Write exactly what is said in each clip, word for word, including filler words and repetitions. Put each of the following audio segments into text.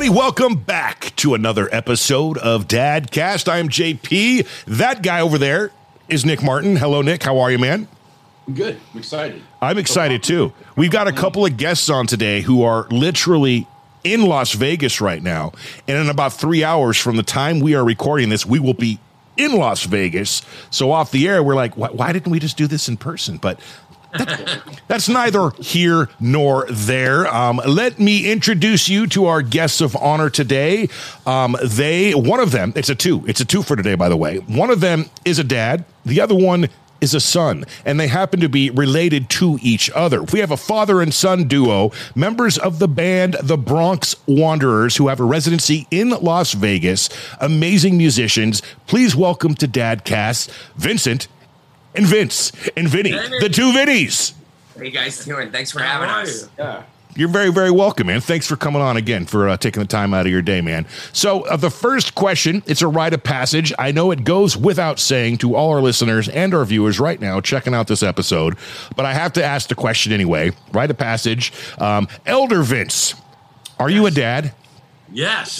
everybody. Welcome back to another episode of Dadcast. I'm J P. That guy over there is Nick Martin. Hello, Nick. How are you, man? I'm good. I'm excited. I'm excited, too. We've got a couple of guests on today who are literally in Las Vegas right now. And in about three hours from the time we are recording this, we will be in Las Vegas. So off the air, we're like, why, why didn't we just do this in person? But that, that's neither here nor there. Um, let me introduce you to our guests of honor today. Um, they, one of them, it's a two. It's a two for today, by the way. One of them is a dad. The other one is a son, and they happen to be related to each other. We have a father and son duo, members of the band The Bronx Wanderers, who have a residency in Las Vegas. Amazing musicians. Please welcome to Dadcast, Vincent and Vince and Vinny, hey. The two Vinnies. How you guys doing? Thanks for having us. Yeah. You're very, very welcome, man. Thanks for coming on again, for uh, taking the time out of your day, man. So uh, the first question, it's a rite of passage. I know it goes without saying to all our listeners and our viewers right now checking out this episode, but I have to ask the question anyway. Rite of passage. Um, Elder Vince, are yes. you a dad? Yes.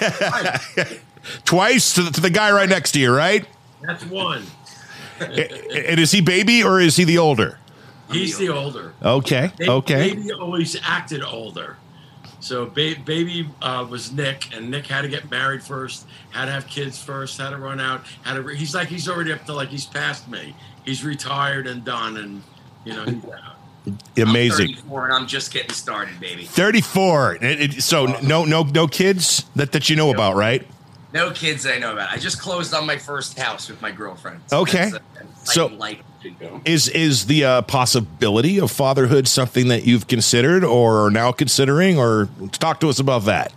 Twice to the, to the guy right next to you, right? That's one. And is he baby or is he the older? He's the older. Okay. Baby, okay. Baby always acted older. So ba- baby uh, was Nick, and Nick had to get married first, had to have kids first, had to run out. Had to. Re- he's like he's already up to like he's past me. He's retired and done, and you know. He's, uh, Amazing. I'm thirty-four and I'm just getting started, baby. thirty-four. It, it, so no, no, no kids that, that you know about, right? No kids that I know about. I just closed on my first house with my girlfriend. So okay. That's, uh, that's so life. is is the uh, possibility of fatherhood something that you've considered or are now considering, or talk to us about that?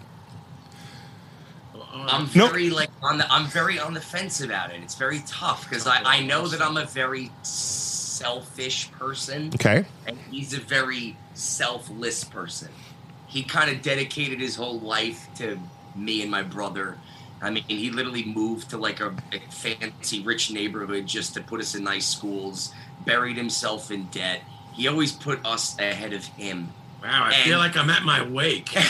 I'm very nope. like on the I'm very on the fence about it. It's very tough because I, I know that I'm a very selfish person. Okay. And he's a very selfless person. He kind of dedicated his whole life to me and my brother. I mean, he literally moved to like a, a fancy, rich neighborhood just to put us in nice schools, buried himself in debt. He always put us ahead of him. Wow, I and feel like I'm at my wake. So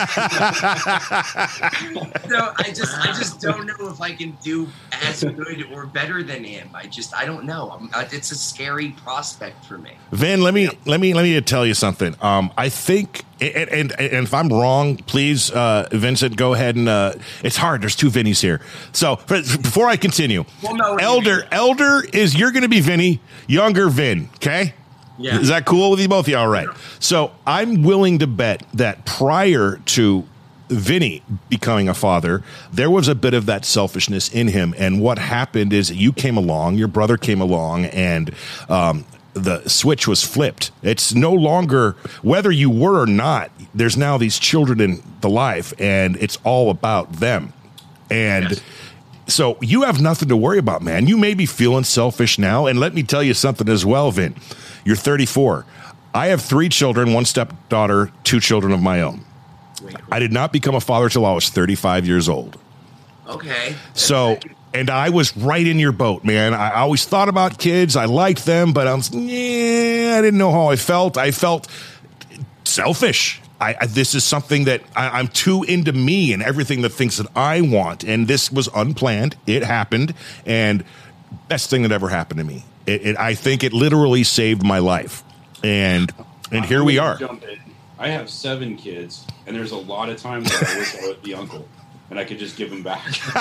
I just, I just don't know if I can do as good or better than him. I just, I don't know. I'm, it's a scary prospect for me. Vin, let me, yeah. let me, let me tell you something. Um, I think, and, and, and if I'm wrong, please, uh, Vincent, go ahead and. Uh, it's hard. There's two Vinnies here. So before I continue, well, no, elder, elder is you're going to be Vinny, younger Vin. Okay. Yeah. Is that cool with you both? Yeah, all right. So I'm willing to bet that prior to Vinny becoming a father, there was a bit of that selfishness in him. And what happened is you came along, your brother came along, and um, the switch was flipped. It's no longer, whether you were or not, there's now these children in the life, and it's all about them. And yes. So you have nothing to worry about, man. You may be feeling selfish now. And let me tell you something as well, Vin. You're thirty-four. I have three children, one stepdaughter, two children of my own. I did not become a father till I was thirty-five years old. Okay. So, and I was right in your boat, man. I always thought about kids. I liked them, but I was, yeah, I didn't know how I felt. I felt selfish. I, I, this is something that I, I'm too into me and everything that thinks that I want. And this was unplanned. It happened. And best thing that ever happened to me. It, it, I think it literally saved my life. And and here we are. I have seven kids, and there's a lot of times that I wish I was the uncle, and I could just give them back.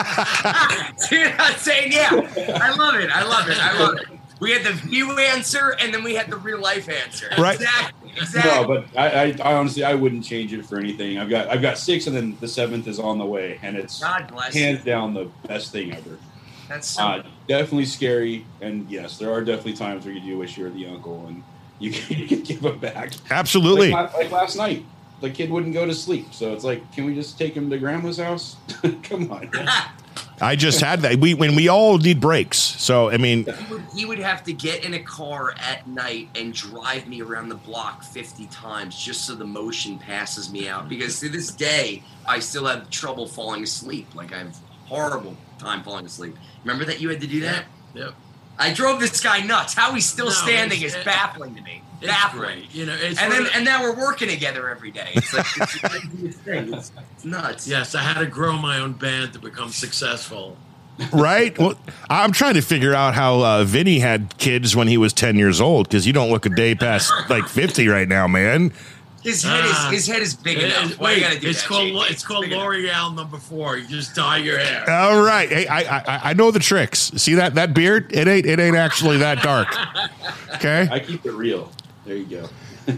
Dude, I'm saying, yeah. I love it. I love it. I love it. We had the view answer, and then we had the real life answer. Right. Exactly. Exactly. No, but I, I, I honestly, I wouldn't change it for anything. I've got, I've got six, and then the seventh is on the way, and it's God bless hands you. down the best thing ever. That's so uh, definitely scary, and yes, there are definitely times where you do wish you were the uncle, and you can, you can give them back. Absolutely. Like, like last night, the kid wouldn't go to sleep, so it's like, can we just take him to grandma's house? Come on. I just had that. We when we all need breaks. So I mean, he would, he would have to get in a car at night and drive me around the block fifty times just so the motion passes me out. Because to this day, I still have trouble falling asleep. Like I have horrible time falling asleep. Remember that you had to do that? Yep. I drove this guy nuts. How he's still No, standing it's- is it- baffling to me. It's Baffling. great. You know, it's And one then of- and now we're working together every day. It's like it's, the craziest thing. It's, it's nuts. yes, I had to grow my own band to become successful. Right? Well, I'm trying to figure out how uh, Vinny had kids when he was ten years old, because you don't look a day past like fifty right now, man. His head Ah. is his head is big It- enough. it- Why you wait, gotta do it's that, called J P? it's called big enough. L'Oreal number four. You just dye your hair. All right. Hey, I, I I know the tricks. See that that beard? It ain't it ain't actually that dark. Okay. I keep it real. There you go.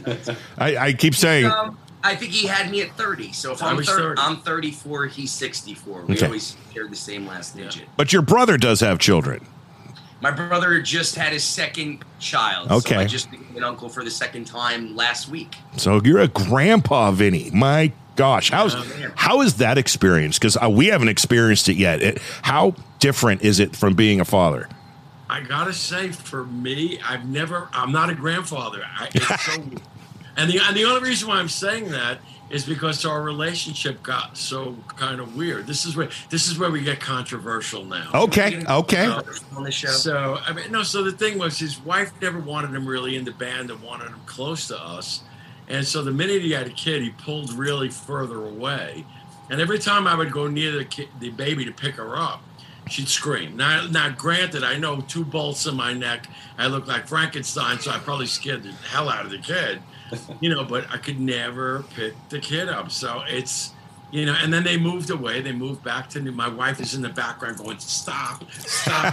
I, I keep saying Um, I think he had me at thirty. So if I I'm was thirty, thirty. I'm thirty-four. He's sixty-four. We Okay. always share the same last digit. but your brother does have children. My brother just had his second child. Okay. So I just became an uncle for the second time last week. So you're a grandpa, Vinny. My gosh. How's Oh, man. how is that experience? Because uh, we haven't experienced it yet. It, how different is it from being a father? I gotta say, for me, I've never. I'm not a grandfather. I, it's so, and the and the only reason why I'm saying that is because our relationship got so kind of weird. This is where this is where we get controversial now. Okay. Okay. On the show. So I mean, no. So the thing was, his wife never wanted him really in the band and wanted him close to us, and so the minute he had a kid, he pulled really further away. And every time I would go near the kid, the baby to pick her up, she'd scream. Now, now, granted, I know two bolts in my neck. I look like Frankenstein, so I probably scared the hell out of the kid, you know. But I could never pick the kid up. So it's, you know. And then they moved away. They moved back to New. My wife is in the background going, "Stop, stop,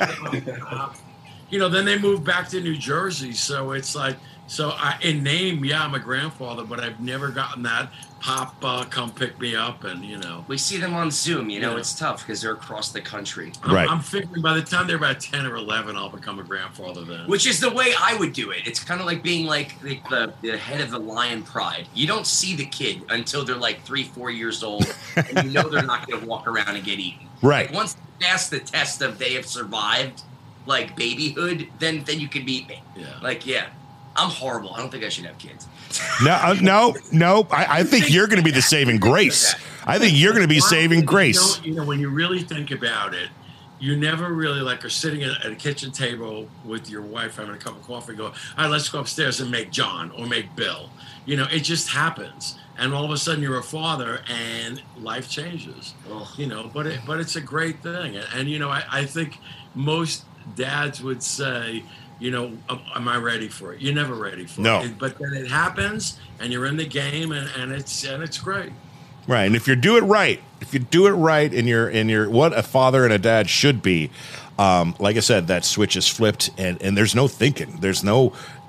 stop." You know. Then they moved back to New Jersey. So it's like, so I, in name, yeah, I'm a grandfather, but I've never gotten that pop uh, come pick me up, and you know. We see them on Zoom. You know, Yeah. it's tough because they're across the country. I'm, Right. I'm figuring by the time they're about ten or eleven, I'll become a grandfather then. Which is the way I would do it. It's kind of like being like the, the, the head of the lion pride. You don't see the kid until they're like three, four years old, and you know they're not going to walk around and get eaten. Right. Like once they pass the test of they have survived, like babyhood, then then you can meet me. Yeah. Like, yeah, I'm horrible. I don't think I should have kids. No, uh, no, no. I, I think you're going to be the saving grace. I think you're going to be saving You grace. know, you know, when you really think about it, you never really like are sitting at, at a kitchen table with your wife having a cup of coffee and go, all right, let's go upstairs and make John or make Bill. You know, it just happens. And all of a sudden you're a father and life changes. Ugh. You know, but it, but it's a great thing. And, and you know, I, I think most dads would say, you know, am, am I ready for it? You're never ready for No. it. But then it happens and you're in the game and, and it's and it's great. Right. And if you do it right, if you do it right and you're and you're what a father and a dad should be, um, like I said, that switch is flipped and, and there's no thinking. There's no,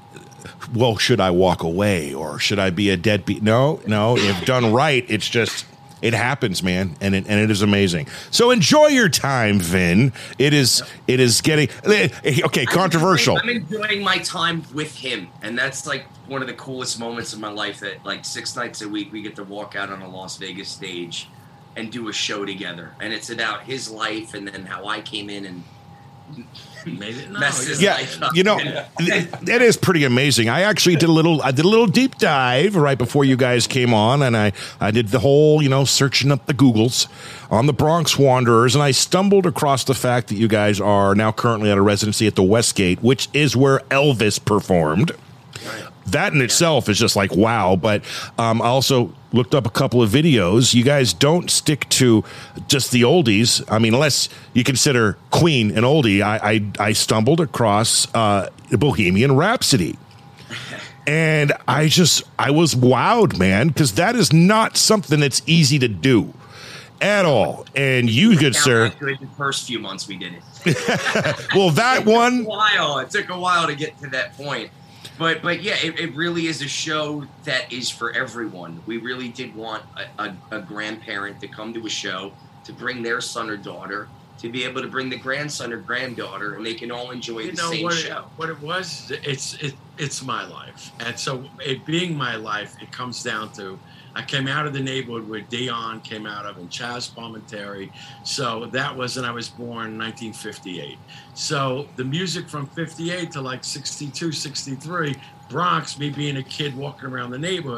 well, should I walk away or should I be a deadbeat? No, no. If done right, it's just it happens, man, and it, and it is amazing. So enjoy your time, Vin. It is it is getting okay. Controversial. I'm enjoying my time with him, and that's like one of the coolest moments of my life. That like six nights a week we get to walk out on a Las Vegas stage and do a show together, and it's about his life and then how I came in and Made it no, messed his Yeah, life up. you know, it, it is pretty amazing. I actually did a little, I did a little deep dive right before you guys came on, and I, I did the whole, you know, searching up the Googles on the Bronx Wanderers, and I stumbled across the fact that you guys are now currently at a residency at the Westgate, which is where Elvis performed. That in itself is just like wow. But um, I also looked up a couple of videos. You guys don't stick to just the oldies. I mean, unless you consider Queen an oldie. I I, I stumbled across uh, Bohemian Rhapsody, and I just I was wowed, man, because that is not something that's easy to do at all. And you, good sir, The first few months we did it. well, that It one. took a while. It took a while to get to that point. But but yeah, it, it really is a show that is for everyone. We really did want a, a, a grandparent to come to a show, to bring their son or daughter, to be able to bring the grandson or granddaughter, and they can all enjoy You the know same what show. it, what it was? It's it it's my life, and so it being my life, it comes down to I came out of the neighborhood where Dion came out of and Chaz Palminteri. So that was, and I was born in nineteen fifty-eight. So the music from fifty-eight to like sixty-two, sixty-three, Bronx, me being a kid walking around the neighborhood,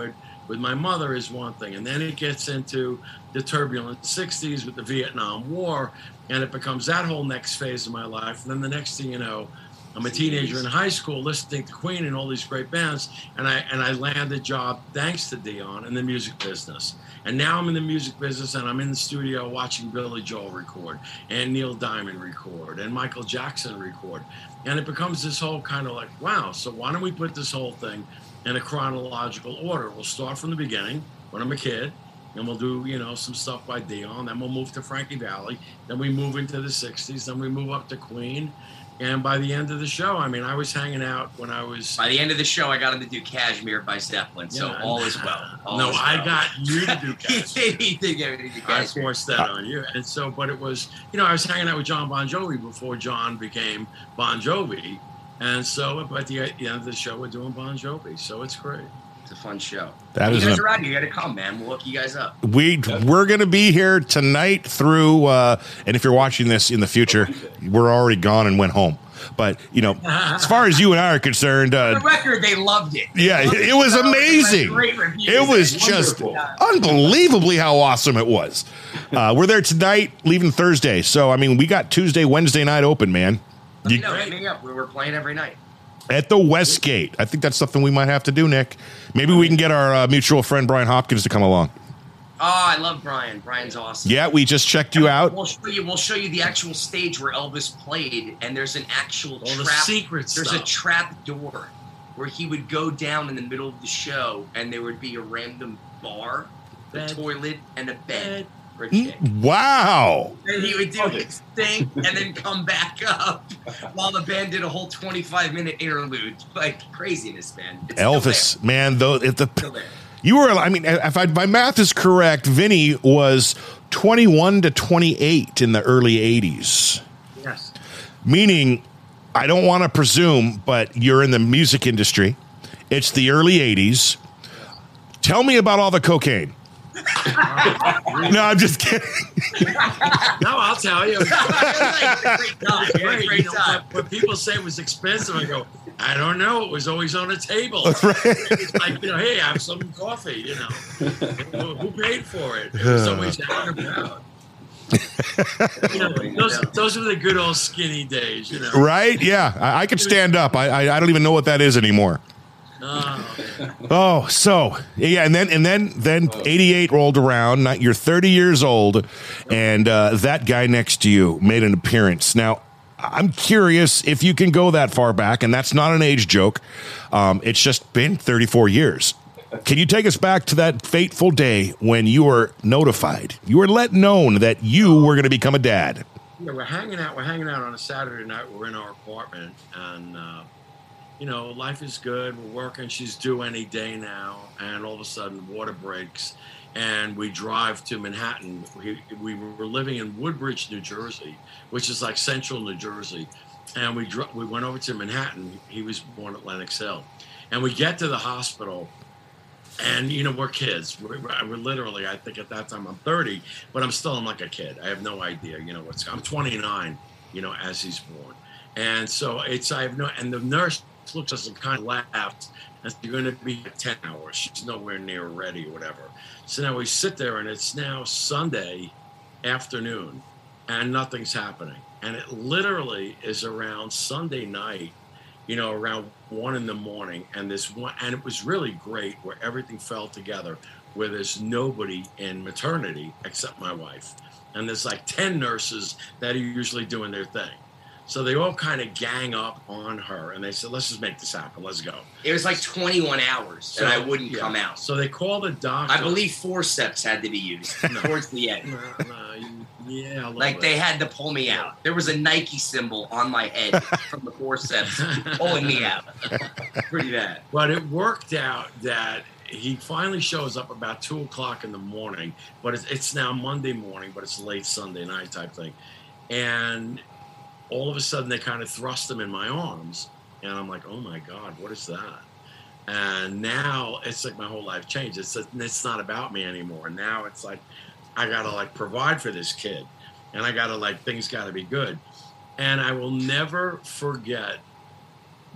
with my mother is one thing, and then it gets into the turbulent sixties with the Vietnam War, and it becomes that whole next phase of my life. And then the next thing you know, I'm a teenager in high school listening to Queen and all these great bands, and I and I land a job thanks to Dion in the music business. And now I'm in the music business, and I'm in the studio watching Billy Joel record, and Neil Diamond record, and Michael Jackson record. And it becomes this whole kind of like, wow, so why don't we put this whole thing in a chronological order? We'll start from the beginning, when I'm a kid, and we'll do, you know, some stuff by Dion, then we'll move to Frankie Valli, then we move into the sixties, then we move up to Queen. And by the end of the show, I mean, I was hanging out when I was... By the end of the show, I got him to do Cashmere by Zeppelin, so Yeah, all is well. All no, is I well. got you to do he Cashmere. did, he did get me to do I Cashmere. forced that on you. And so, but it was, you know, I was hanging out with John Bon Jovi before John became Bon Jovi. And so, at the, at the end of the show, we're doing Bon Jovi. So it's great. It's a fun show. That you is guys an- are out. You got to come, man. We'll hook you guys up. We we're gonna be here tonight through, uh, and if you're watching this in the future, we're already gone and went home. But you know, as far as you and I are concerned, For uh, the record, they loved it. They yeah, loved it was show. They amazing. had great reviews. It was It's just wonderful. unbelievably how awesome it was. Uh, we're there tonight, leaving Thursday. So I mean, we got Tuesday, Wednesday night open, man. Let me You- know, hit me up. We were playing every night. At the Westgate. I think that's something we might have to do, Nick. Maybe we can get our uh, mutual friend Brian Hopkins to come along. Oh, I love Brian. Brian's awesome. Yeah, we just checked you out. We'll show you. We'll show you the actual stage where Elvis played, and there's an actual All the trap. secret There's stuff. a trap door where he would go down in the middle of the show, and there would be a random bar, a Bed. toilet, and a bed Bed. for a chick. Wow. And he would do his thing and then come back up while the band did a whole twenty-five minute interlude. Like craziness, man. It's still Elvis, man, though, if the there. Still there. you were, I mean, if I, my math is correct, Vinny was twenty-one to twenty-eight in the early eighties. Yes. Meaning, I don't want to presume, but you're in the music industry. It's the early eighties. Tell me about all the cocaine. No, I'm just kidding. No, I'll tell you. It was like a great time. It was We had a great, great you know, time. but when people say it was expensive, I go, I don't know. It was always on a table. It's like, you know, hey, have some coffee, you know. Who who paid for it? It was always out and about. You know, those, those were the good old skinny days, you know. Right? Yeah, I, I could stand up. I, I I don't even know what that is anymore. Oh, Oh, so yeah, and then and then then eighty-eight rolled around. Not, you're thirty years old, and uh, that guy next to you made an appearance. Now, I'm curious if you can go that far back, and that's not an age joke. Um, it's just been thirty-four years. Can you take us back to that fateful day when you were notified, you were let known that you were going to become a dad? yeah, we're hanging out. We're hanging out on a Saturday night. We're in our apartment, and uh, you know, life is good. We're working. She's due any day now, and all of a sudden, water breaks, and we drive to Manhattan. We we were living in Woodbridge, New Jersey, which is like central New Jersey, and we dro- we went over to Manhattan. He was born at Lenox Hill, and we get to the hospital. And, you know, we're kids. We're, we're literally, I think at that time I'm thirty, but I'm still, I'm like a kid. I have no idea, you know, what's, I'm twenty-nine, you know, as he's born. And so it's, I have no, and the nurse looks at us and kind of laughs and says, you're going to be at ten hours. She's nowhere near ready or whatever. So now we sit there and it's now Sunday afternoon and nothing's happening. And it literally is around Sunday night, you know, around one in the morning, and this one, and it was really great where everything fell together, where there's nobody in maternity except my wife, and there's like ten nurses that are usually doing their thing. So they all kind of gang up on her, and they said, let's just make this happen. Let's go. It was like twenty-one hours So, and I wouldn't yeah. come out. So they call the doctor. I believe forceps had to be used towards the end. No, no, you- yeah, a little Like bit. they had to pull me out. There was a Nike symbol on my head from the forceps pulling me out. Pretty bad. But it worked out that he finally shows up about two o'clock in the morning, but it's, it's now Monday morning, but it's late Sunday night type thing. And all of a sudden they kind of thrust him in my arms. And I'm like, oh my God, what is that? And now it's like my whole life changed. It's, it's not about me anymore. Now it's like, I got to like provide for this kid, and I got to like, things got to be good. And I will never forget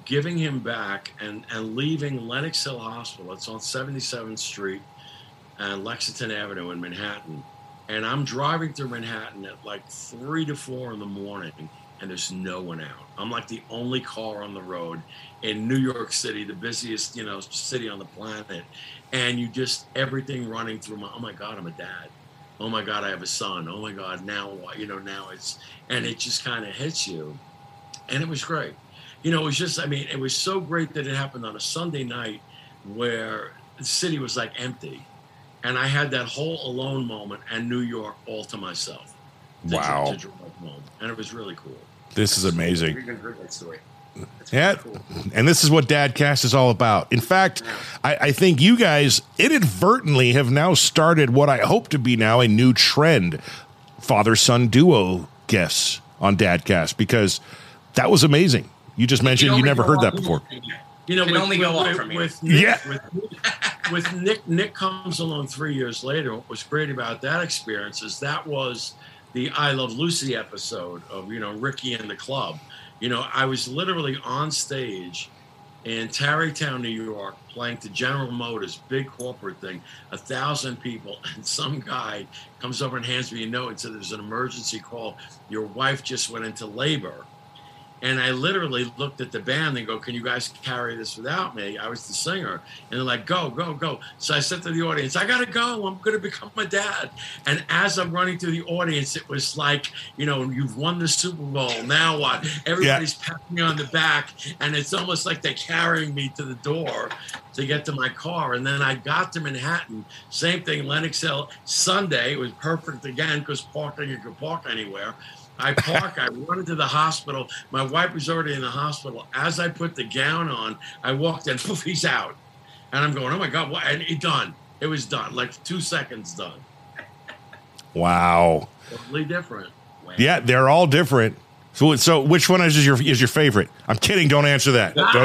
giving him back and, and leaving Lenox Hill Hospital. It's on seventy-seventh Street and Lexington Avenue in Manhattan. And I'm driving through Manhattan at like three to four in the morning, and there's no one out. I'm like the only car on the road in New York City, the busiest, you know, city on the planet. And you just, everything running through my, oh my God, I'm a dad. Oh my God, I have a son. Oh my God, now what? You know, now it's, and it just kind of hits you. And it was great. You know, it was just, I mean, it was so great that it happened on a Sunday night where the city was like empty. And I had that whole alone moment and New York all to myself. To, Wow. To, to drive home. And it was really cool. This is amazing. You've heard that story. That's Yeah, really cool. and this is what Dadcast is all about. In fact, I, I think you guys inadvertently have now started what I hope to be now a new trend, father-son duo guests on Dadcast, because that was amazing. You just mentioned you never heard that before. You know, Can with, only with, go up with, from here. with Nick, Yeah. with, with Nick, Nick comes along three years later. What was great about that experience is that was the I Love Lucy episode of, you know, Ricky and the Club. You know, I was literally on stage in Tarrytown, New York, playing to General Motors, big corporate thing, a thousand people, and some guy comes over and hands me a note and said, there's an emergency call. Your wife just went into labor. And I literally looked at the band and go, can you guys carry this without me? I was the singer. And they're like, go, go, go. So I said to the audience, I got to go. I'm going to become a dad. And as I'm running through the audience, it was like, you know, you've won the Super Bowl. Now what? Everybody's yeah. patting me on the back. And it's almost like they're carrying me to the door to get to my car. And then I got to Manhattan. Same thing, Lenox Hill. Sunday, it was perfect again because parking, you could park anywhere. I park, I run into the hospital. My wife was already in the hospital. As I put the gown on, I walked in, poof, he's out. And I'm going, oh my God, what? And it done. It was done, like two seconds done. Wow. Totally different. Wow. Yeah, they're all different. So, so which one is your is your favorite? I'm kidding. Don't answer that. Don't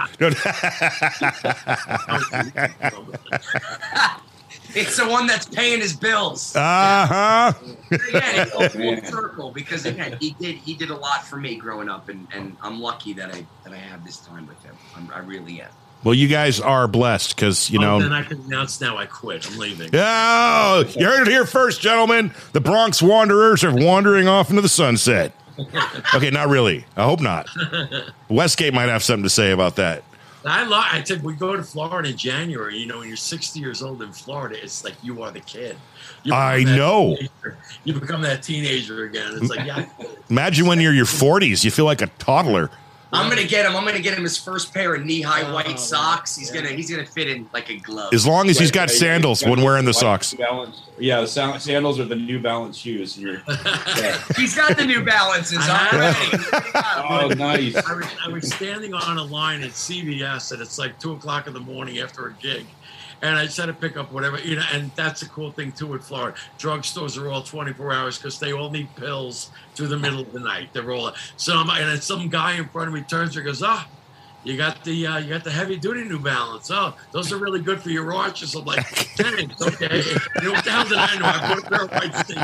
don't no. Don't. It's the one that's paying his bills. Uh huh. Again, it's a full circle because again, he did he did a lot for me growing up, and, and I'm lucky that I that I have this time with him. I'm, I really am. Well, you guys are blessed because you oh, know. Then I can announce now. I quit. I'm leaving. Oh, you heard it here first, gentlemen. The Bronx Wanderers are wandering off into the sunset. Okay, not really. I hope not. Westgate might have something to say about that. I love. I said we go to Florida in January. You know, when you're sixty years old in Florida, it's like you are the kid. You I know. Teenager. You become that teenager again. It's like yeah. Imagine when you're in your forties, you feel like a toddler. I'm gonna get him. I'm gonna get him his first pair of knee-high Oh, white socks. He's yeah. gonna he's gonna fit in like a glove. As long as he's got Right, sandals right. when wearing the White socks. Balance. Yeah, the sa- sandals are the New Balance shoes. You're, yeah. He's got the New Balances I already. Oh, nice. I was, I was standing on a line at C V S, and it's like two o'clock in the morning after a gig. And I said to pick up whatever, you know, and that's a cool thing too with Florida. Drugstores are all twenty-four hours because they all need pills through the middle of the night. They're all, so I'm, and then some guy in front of me turns and goes, ah, you got the uh, you got the heavy duty New Balance. Oh, those are really good for your arches. I'm like, thanks, okay. You know, what the hell did I know? I put a pair of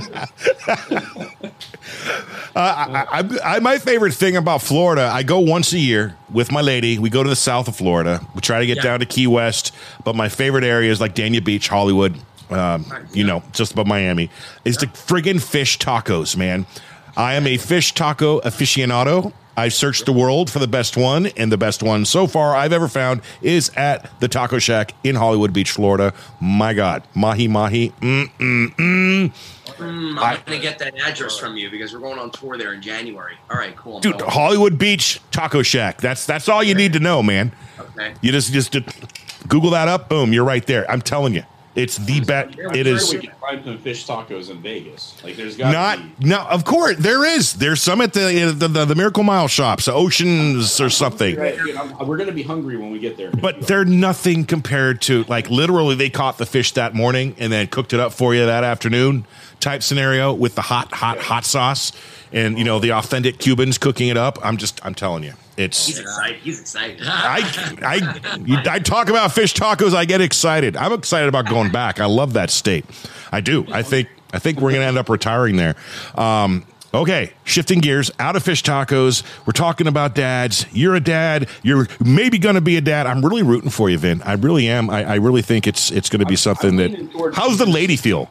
white sneakers. Uh, I, I, I, my favorite thing about Florida, I go once a year with my lady. We go to the south of Florida. We try to get Yeah. down to Key West, but my favorite area is like Dania Beach, Hollywood, um, you know, just above Miami, is the friggin' fish tacos, man. I am a fish taco aficionado. I've searched the world for the best one, and the best one so far I've ever found is at the Taco Shack in Hollywood Beach, Florida. My God, mahi mahi. Mm, mm, mm. Mm, I'm I- gonna get that address from you because we're going on tour there in January. All right, cool. I'm Dude, going. Hollywood Beach Taco Shack. That's that's all you need to know, man. Okay. You just just uh, Google that up. Boom, you're right there. I'm telling you, it's the bet. I'm It sure is we can find some fish tacos in Vegas. Like, there's got not. be. No, of course there is. There's some at the the, the, the Miracle Mile shops, Oceans or something. Right, dude, I'm- we're gonna be hungry when we get there. But they're nothing compared to, like, literally they caught the fish that morning and then cooked it up for you that afternoon type scenario with the hot, hot, hot sauce and, you know, the authentic Cubans cooking it up. I'm just, I'm telling you, it's, He's excited. He's excited. I, I, you, I talk about fish tacos. I get excited. I'm excited about going back. I love that state. I do. I think, I think we're going to end up retiring there. Um, Okay, shifting gears out of fish tacos. We're talking about dads. You're a dad. You're maybe going to be a dad. I'm really rooting for you, Vin. I really am. I, I really think it's it's going to be something that. How's the lady feel?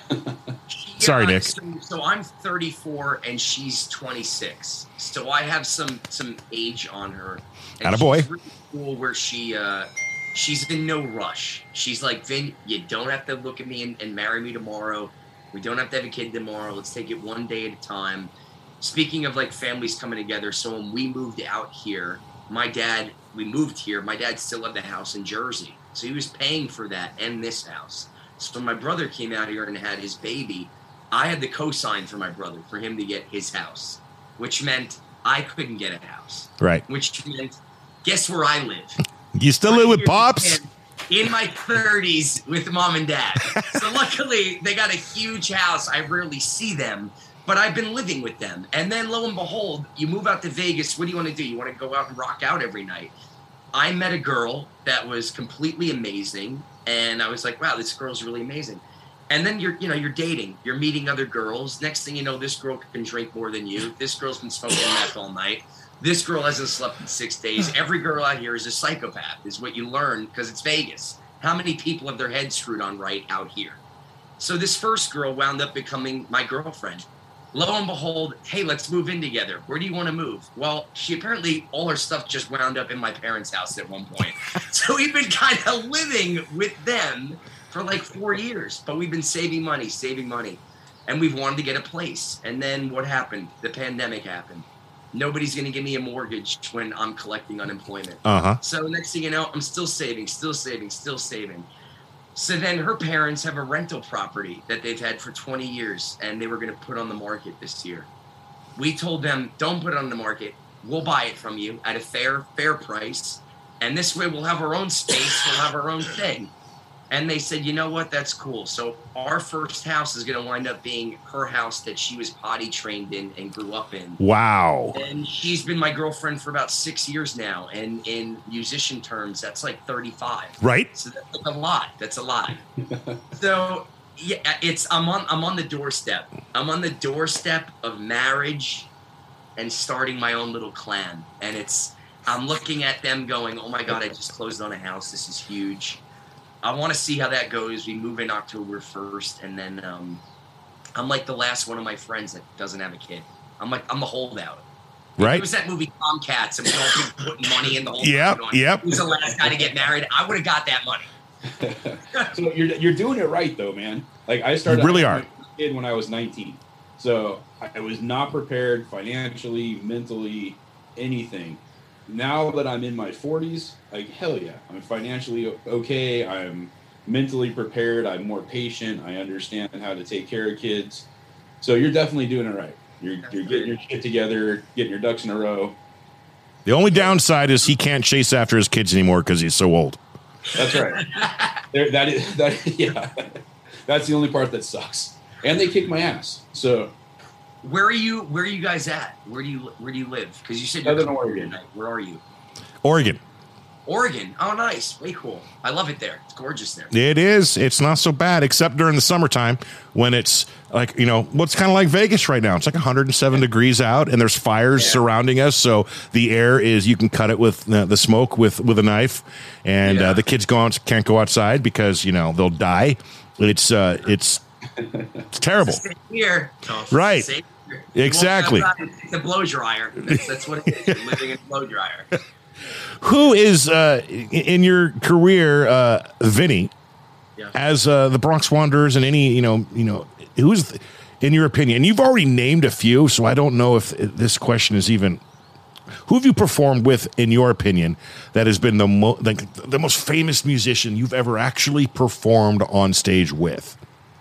Sorry, Nick. So, so I'm thirty-four and she's twenty-six. So I have some some age on her. And Attaboy. She's really cool where she uh, she's in no rush. She's like, Vin, you don't have to look at me and, and marry me tomorrow. We don't have to have a kid tomorrow. Let's take it one day at a time. Speaking of like families coming together, so when we moved out here, my dad, we moved here. My dad still had the house in Jersey. So he was paying for that and this house. So when my brother came out here and had his baby, I had the cosign for my brother for him to get his house, which meant I couldn't get a house. Right. Which meant, guess where I live? You still live with Pops? In my thirties with mom and dad. So luckily they got a huge house. I rarely see them, but I've been living with them. And then lo and behold, you move out to Vegas. What do you want to do? You want to go out and rock out every night. I met a girl that was completely amazing. And I was like, wow, this girl's really amazing. And then you're, you know, you're dating, you're meeting other girls. Next thing you know, this girl can drink more than you. This girl's been smoking meth all night. This girl hasn't slept in six days. Every girl out here is a psychopath, is what you learn because it's Vegas. How many people have their heads screwed on right out here? So this first girl wound up becoming my girlfriend. Lo and behold, hey, let's move in together. Where do you want to move? Well, she apparently, all her stuff just wound up in my parents' house at one point. So we've been kind of living with them for like four years, but we've been saving money, saving money. And we've wanted to get a place. And then what happened? The pandemic happened. Nobody's going to give me a mortgage when I'm collecting unemployment. Uh-huh. So next thing you know, I'm still saving, still saving, still saving. So then her parents have a rental property that they've had for twenty years, and they were going to put on the market this year. We told them, don't put it on the market. We'll buy it from you at a fair, fair price. And this way we'll have our own space. We'll have our own thing. And they said, you know what? That's cool. So our first house is going to wind up being her house that she was potty trained in and grew up in. Wow. And she's been my girlfriend for about six years now. And in musician terms, that's like thirty-five. Right. So that's like a lot. That's a lot. So yeah, it's I'm on I'm on the doorstep. I'm on the doorstep of marriage and starting my own little clan. And it's I'm looking at them going, oh my God, I just closed on a house. This is huge. I want to see how that goes. We move in October first, and then um, I'm like the last one of my friends that doesn't have a kid. I'm like, I'm the holdout. Right. It was that movie Tomcats, and we all keep putting money in the whole Yep, yep. Who's the last guy to get married? I would have got that money. So you're you're doing it right though, man. Like I started You really having are. a kid when I was nineteen. So I was not prepared financially, mentally, anything. Now that I'm in my forties, like hell yeah, I'm financially okay. I'm mentally prepared. I'm more patient. I understand how to take care of kids. So you're definitely doing it right. You're you're getting your shit together, getting your ducks in a row. The only downside is he can't chase after his kids anymore because he's so old. That's right. there, that is that. Yeah, that's the only part that sucks. And they kick my ass. So. Where are you? Where are you guys at? Where do you Where do you live? Because you said you're Southern coming Oregon. tonight. Where are you? Oregon. Oregon. Oh, nice. Way cool. I love it there. It's gorgeous there. It is. It's not so bad, except during the summertime when it's like, you know, what's kind of like Vegas right now. It's like one hundred seven degrees out, and there's fires Yeah. surrounding us. So the air is, you can cut it with uh, the smoke with, with a knife, and Yeah. uh, the kids go out, can't go outside because, you know, they'll die. It's uh, it's it's terrible. Stay here. Tough. Right. Stay here. Exactly. You won't go outside. It's a blow dryer. That's, that's what it is. You're living in a blow dryer. Who is uh, in in your career, uh, Vinny, Yeah. as uh, the Bronx Wanderers, and any, you know, you know, who's, in your opinion, and you've already named a few, so I don't know if this question is even, who have you performed with, in your opinion, that has been the, mo- like, the most famous musician you've ever actually performed on stage with?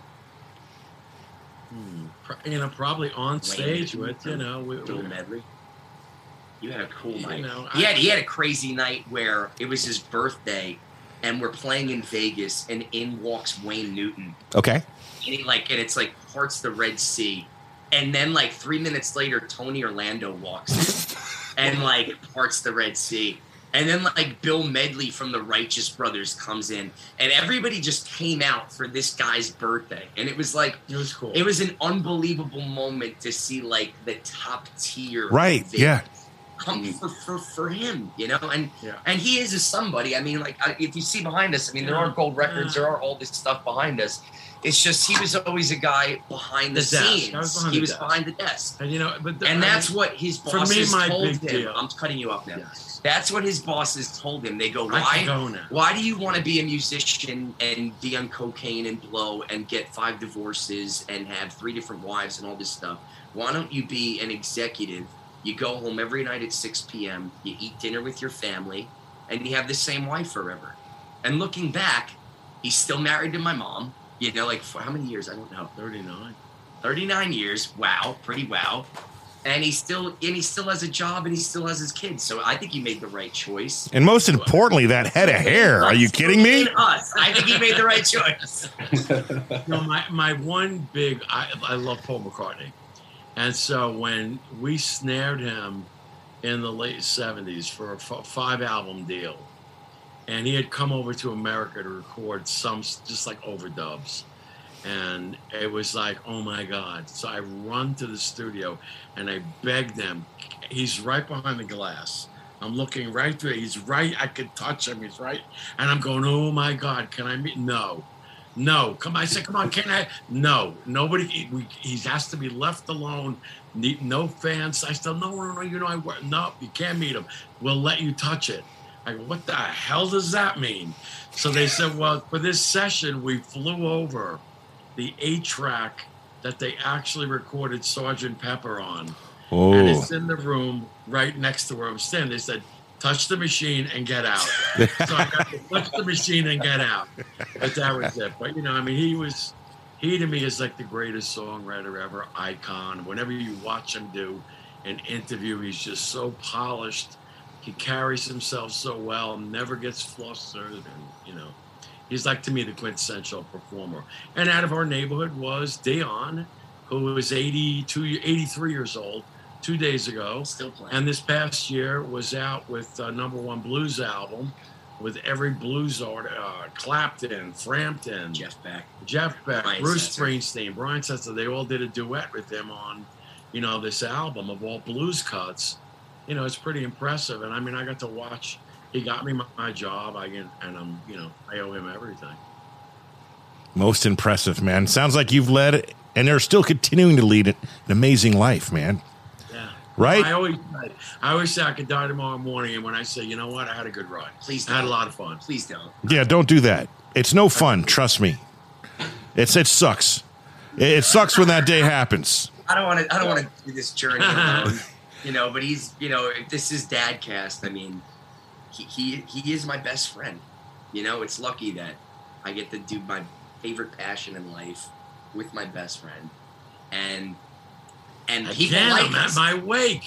Pro- You know, probably on stage with, you know, we, Bill we, Medley. You had a cool You night. know, he I- had he had a crazy night where it was his birthday, and we're playing in Vegas, and in walks Wayne Newton, Okay. and he like and it's like parts the Red Sea, and then like three minutes later, Tony Orlando walks in, and like parts the Red Sea, And then like Bill Medley from the Righteous Brothers comes in, and everybody just came out for this guy's birthday. And it was like, It was cool. it was an unbelievable moment to see like the top tier. Right, Vegas yeah. come for, for, for him, you know? And Yeah. and he is a somebody. I mean, like I- if you see behind us, I mean, there are gold records, there are all this stuff behind us. It's just he was always a guy behind the, The desk. scenes. I was behind he the was desk. behind the desk. And you know, but the, And I that's mean, what his for me, bosses my told big him. deal- I'm cutting you off now. Yes. That's what his bosses told him. They go, I why? can go now. Why do you want to be a musician and be on cocaine and blow and get five divorces and have three different wives and all this stuff? Why don't you be an executive? You go home every night at six p.m., you eat dinner with your family, and you have the same wife forever. And looking back, he's still married to my mom. You know, like for how many years? I don't know. thirty-nine. thirty-nine years. Wow. Pretty wow. And he still and he still has a job and he still has his kids. So I think he made the right choice. And most importantly, that head of hair. Are you kidding me? Us. I think he made the right choice. No, my, my one big, I, I love Paul McCartney. And so when we snared him in the late seventies for a f- five album deal, and he had come over to America to record some just like overdubs. And it was like, oh my God. So I run to the studio and I begged them. He's right behind the glass. I'm looking right through it. He's right. I could touch him. He's right. And I'm going, oh my God, can I meet? No. No. Come on. I said, come on, can I? No. Nobody. He, we, he has to be left alone. Need, no fans. I still, no, no, no, you know, I work. No, you can't meet him. We'll let you touch it. I go, what the hell does that mean? So they said, well, for this session, we flew over the eight track that they actually recorded Sergeant Pepper on. And Oh, it's in the room right next to where I'm standing. They said, touch the machine and get out. So I got to touch the machine and get out. But that was it. But, you know, I mean, he was, he to me is like the greatest songwriter ever, icon. Whenever you watch him do an interview, he's just so polished. He carries himself so well, never gets flustered, and you know, he's like to me the quintessential performer. And out of our neighborhood was Dion, who was eighty-two, eighty-three years old two days ago, Still playing. and this past year was out with a number one blues album with every blues artist, uh, Clapton, Frampton, Jeff Beck. Jeff Beck, Brian Bruce Setzer. Springsteen, Brian Setzer. They all did a duet with him on, you know, this album of all blues cuts. You know, it's pretty impressive. And I mean, I got to watch. He got me my, my job. I can, and I'm, you know, I owe him everything. most impressive, man. Sounds like you've led and are still continuing to lead an amazing life, man. Yeah. Right? I always, I always say I could die tomorrow morning, and when I say, you know what, I had a good ride. Please I had a don't. lot of fun. Please don't. Yeah, don't do that. It's no fun. Trust me. It's it sucks. It, it sucks when that day happens. I don't want to. I don't want to do this journey alone. You know, but he's. You know, if this is Dadcast, I mean, he he he is my best friend. You know, it's lucky that I get to do my favorite passion in life with my best friend, and and people Again, like I'm at us. my wake.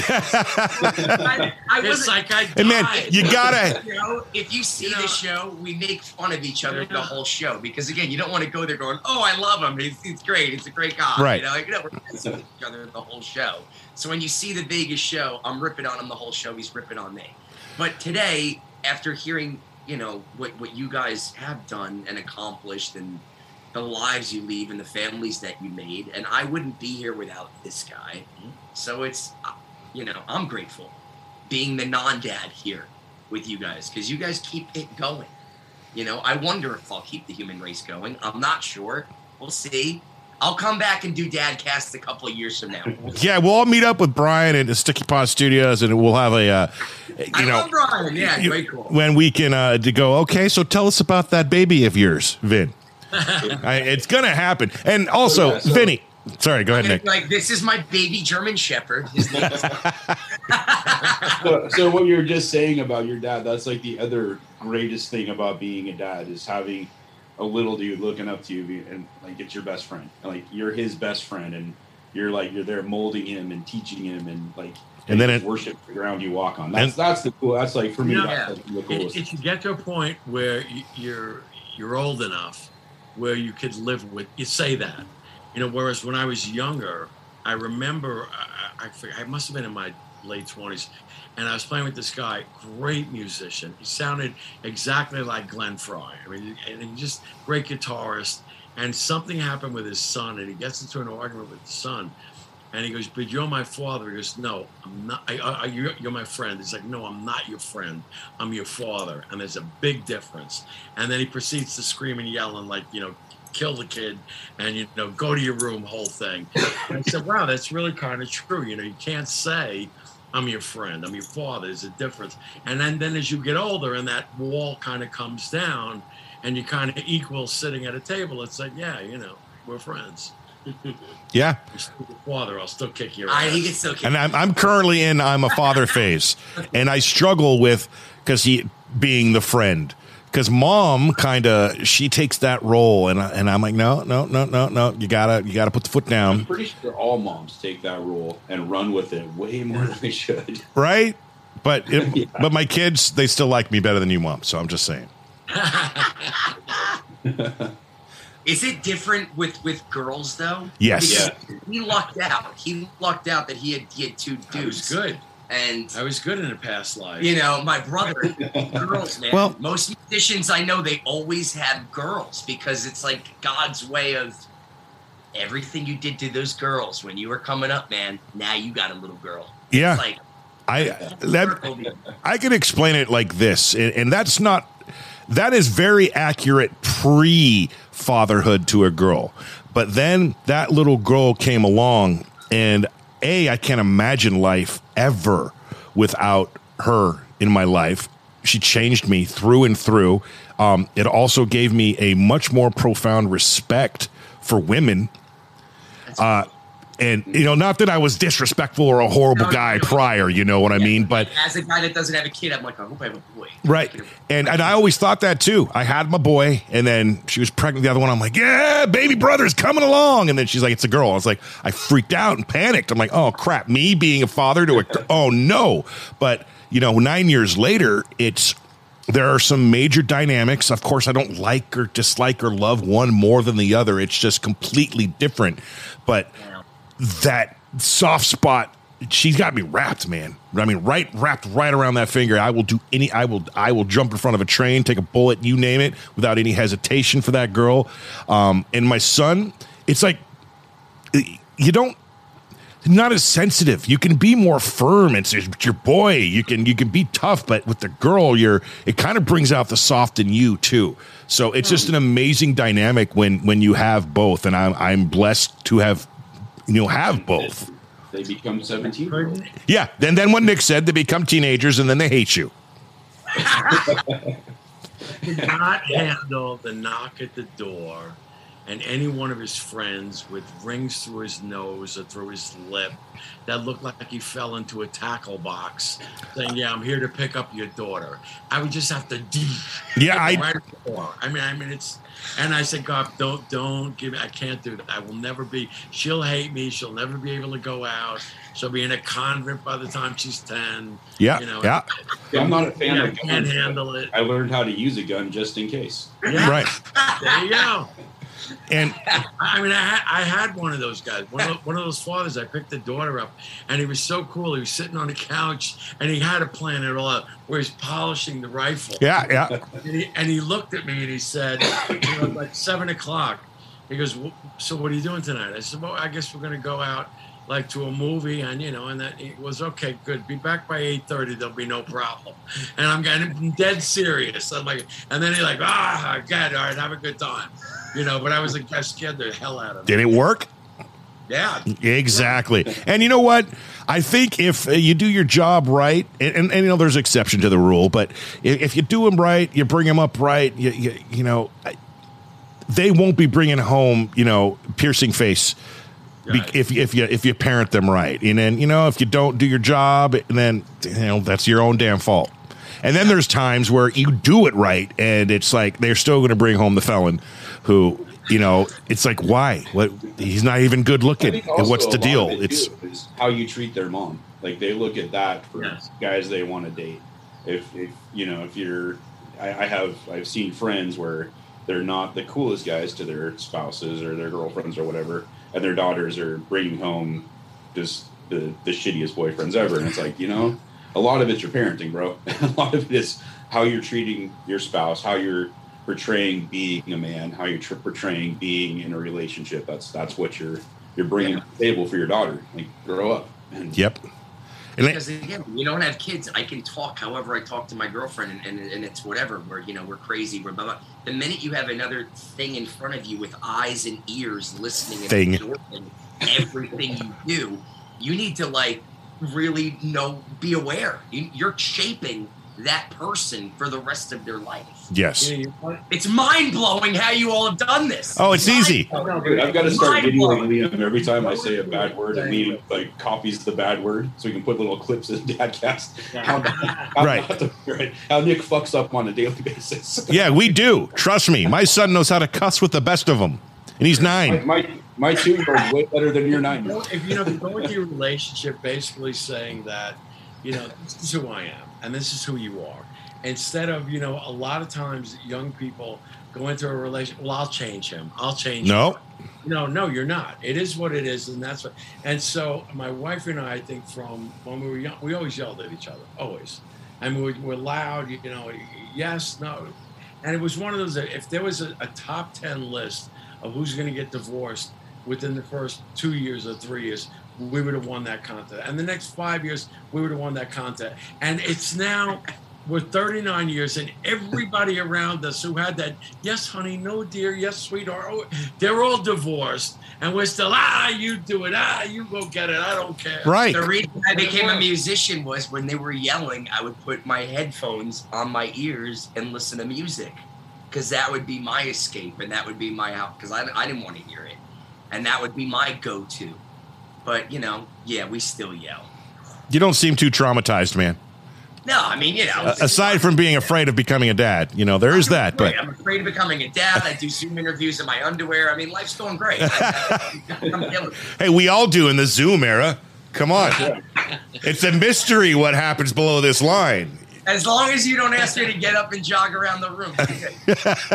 I, I It's wasn't. like I died. And man, you gotta. You know, if you see You know- the show, we make fun of each other the Yeah. whole show because again, you don't want to go there going, "Oh, I love him. He's, he's great. He's a great guy." Right. You know, like, you know, we're messing with each other the whole show. So when you see the Vegas show, I'm ripping on him the whole show. He's ripping on me. But today, after hearing, you know, what what you guys have done and accomplished, and the lives you leave and the families that you made, and I wouldn't be here without this guy. So it's, uh, you know, I'm grateful being the non-dad here with you guys because you guys keep it going. You know, I wonder if I'll keep the human race going. I'm not sure. We'll see. I'll come back and do Dadcast a couple of years from now. Yeah, we'll all meet up with Brian at the Sticky Paw Studios, and we'll have a, uh, you I know, love Brian. Yeah, you- very cool. when we can uh, to go. Okay, so tell us about that baby of yours, Vin. I, it's gonna happen, and also, Yeah, so- Vinny. Sorry, go ahead, Nick. Like, this is my baby German Shepherd. His name is so, so what you were just saying about your dad, that's like the other greatest thing about being a dad is having a little dude looking up to you and like it's your best friend. Like you're his best friend and you're like you're there molding him and teaching him and like And then like, it- worship the ground you walk on. That's and- that's the cool. That's like for me. Yeah. That's like, the If, coolest. if you get to a point where y- you're you're old enough where you could live with, you say that, you know. Whereas when I was younger, I remember I, I, forget- I must have been in my late twenties, and I was playing with this guy, great musician. He sounded exactly like Glenn Frey. I mean, and he just great guitarist. And something happened with his son, and he gets into an argument with the son. And he goes, "But you're my father." He goes, "No, I'm not. I, I, you're, you're my friend." He's like, "No, I'm not your friend. I'm your father." And there's a big difference. And then he proceeds to scream and yell and, like, you know, kill the kid and, you know, go to your room, whole thing. And I said, wow, that's really kind of true. You know, you can't say, "I'm your friend, I'm your father." There's a difference. And then, then as you get older and that wall kind of comes down and you're kind of equal sitting at a table, it's like, yeah, you know, we're friends. Yeah. You're still your father, I'll still kick your I, ass. he can still kick. And I'm, I'm currently in I'm a father phase, and I struggle with because he being the friend, because mom kind of she takes that role, and I, and I'm like, no, no, no, no, no, you gotta you gotta put the foot I'm down, pretty sure all moms take that role and run with it way more than they should. right? But it, Yeah. but my kids, they still like me better than you, mom. So I'm just saying. Is it different with with girls though? Yes. Yeah. He lucked out. He lucked out that he had he had two I was dudes. good. And I was good in a past life. you know, my brother, girls, man. Well- most musicians I know, they always have girls because it's like God's way of everything you did to those girls when you were coming up, man. Now you got a little girl. Yeah. It's like I that I can explain it like this, and, and that's not that is very accurate pre fatherhood to a girl, but then that little girl came along, and a I can't imagine life ever without her in my life. She changed me through and through. Um, it also gave me a much more profound respect for women. Uh, and, you know, not that I was disrespectful or a horrible No, guy no. prior, you know what I mean? But as a guy that doesn't have a kid, I'm like, I hope I have a boy. right. And and I always thought that too. I had my boy, and then she was pregnant with the other one. I'm like, yeah, baby brother's coming along. And then she's like, it's a girl. I was like, I freaked out and panicked. I'm like, oh crap, me being a father to a oh no. But you know, nine years later, it's there are some major dynamics. Of course, I don't like or dislike or love one more than the other. It's just completely different. But that soft spot, she's got me wrapped, man. I mean, right wrapped right around that finger. I will do any I will I will jump in front of a train, take a bullet, you name it, without any hesitation for that girl. Um, and my son, it's like you don't not as sensitive. You can be more firm. It's, it's your boy. You can you can be tough, but with the girl, you're it kind of brings out the soft in you too. So it's just an amazing dynamic when when you have both, and I'm I'm blessed to have you know have both. They become seventeen year olds. Yeah. Then then what Nick said, they become teenagers and then they hate you. Could not handle the knock at the door and any one of his friends with rings through his nose or through his lip that looked like he fell into a tackle box saying, yeah, I'm here to pick up your daughter. I would just have to Yeah, I right at the door. I mean, I mean, it's, and I said, God, don't, don't give me, I can't do that. I will never be, she'll hate me. She'll never be able to go out. She'll be in a convent by the time she's ten. yeah, You know, yeah. Yeah, I'm not a fan I of can't guns. handle it. I learned how to use a gun just in case. Yeah, Right. there you go. And I mean, I had, I had one of those guys, one of, one of those fathers. I picked the daughter up, and he was so cool. He was sitting on the couch, and he had a plan it all out, where he's polishing the rifle. yeah, yeah. And he, and he looked at me, and he said, you know, like seven o'clock. He goes, well, so what are you doing tonight? I said, well, I guess we're going to go out, like, to a movie, and, you know, and that it was, okay, good. Be back by eight thirty. There'll be no problem. And I'm getting dead serious. I'm like, and then he's like, ah, God, all right, have a good time. You know, but I was like, I scared the hell out of him. Did it work? Yeah. Exactly. And you know what? I think if uh, you do your job right, and, and, and you know, there's exception to the rule, but if, if you do them right, you bring them up right, you, you, you know, I, they won't be bringing home, you know, piercing face be, Right. if, if you if you parent them right. And then, you know, if you don't do your job, and then, you know, that's your own damn fault. And then there's times where you do it right, and it's like they're still going to bring home the felon who, you know, it's like, why? What? He's not even good I looking. think And also what's a the lot deal? of it, It's too, is how you treat their mom. Like they look at that for Yes. guys they want to date. If, if you know, if you're, I, I have, I've seen friends where they're not the coolest guys to their spouses or their girlfriends or whatever, and their daughters are bringing home just the, the shittiest boyfriends ever. And it's like, you know, a lot of it's your parenting, bro. A lot of it is how you're treating your spouse, how you're portraying being a man, how you're tr- portraying being in a relationship. That's that's what you're you're bringing Yeah. to the table for your daughter. Like, grow up. And Yep. And Because again, you don't have kids. I can talk however I talk to my girlfriend, and, and, and it's whatever. We're you know we're crazy. We're blah, blah. The minute you have another thing in front of you with eyes and ears listening and Thing. absorbing everything you do, you need to like really know, be aware. You, you're shaping that person for the rest of their life. yes. You know, you want- It's mind blowing how you all have done this. Oh, it's easy. Dude, I've got to start Mind-blowing. videoing Liam every time I say a bad word, and Liam like copies the bad word, so we can put little clips in Dadcast. How, how, Right. not to- right. How Nick fucks up on a daily basis. Yeah, we do. Trust me. My son knows how to cuss with the best of them. And he's nine. My my two year old's way better than your nine year old. If you know, if you go into your relationship basically saying that, you know, this is who I am and this is who you are. Instead of, you know, a lot of times young people go into a relationship, well, I'll change him. I'll change No. him. No, no, you're not. It is what it is, and that's what. And so my wife and I, I think from when we were young, we always yelled at each other, always. And we were loud, you know, yes, no. And it was one of those, that if there was a, a top ten list of who's going to get divorced within the first two years or three years, we would have won that contest. And the next five years, we would have won that contest. And it's now, we're thirty-nine years, and everybody around us who had that, yes, honey, no, dear, yes, sweetheart, oh, they're all divorced. And we're still, ah, you do it, ah, you go get it, I don't care. Right. The reason I became a musician was when they were yelling, I would put my headphones on my ears and listen to music, because that would be my escape, and that would be my out, because I, I didn't want to hear it, and that would be my go-to. But, you know, yeah, we still yell. You don't seem too traumatized, man. No, I mean, you know. Uh, aside from being afraid of becoming a dad, you know, there is that. But I'm afraid of becoming a dad. I do Zoom interviews in my underwear. I mean, life's going great. I, I'm killing it. hey, we all do in the Zoom era. Come on. It's a mystery what happens below this line. As long as you don't ask me to get up and jog around the room. Okay.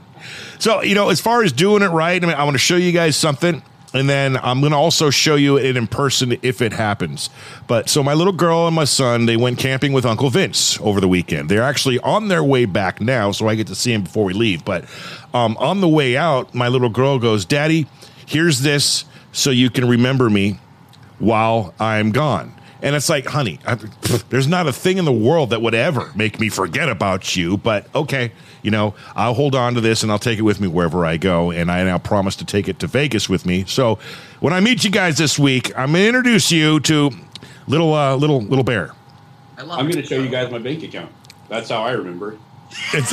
So, you know, as far as doing it right, I mean, I want to show you guys something, and then I'm going to also show you it in person if it happens. But so my little girl and my son, they went camping with Uncle Vince over the weekend. They're actually on their way back now, so I get to see him before we leave. But um, on the way out, my little girl goes, Daddy, here's this so you can remember me while I'm gone. And it's like, honey, I, pff, there's not a thing in the world that would ever make me forget about you. But okay, you know, I'll hold on to this and I'll take it with me wherever I go. And I now promise to take it to Vegas with me. So when I meet you guys this week, I'm going to introduce you to little, uh, little, little bear. I love I'm it. going to show you guys my bank account. That's how I remember. It's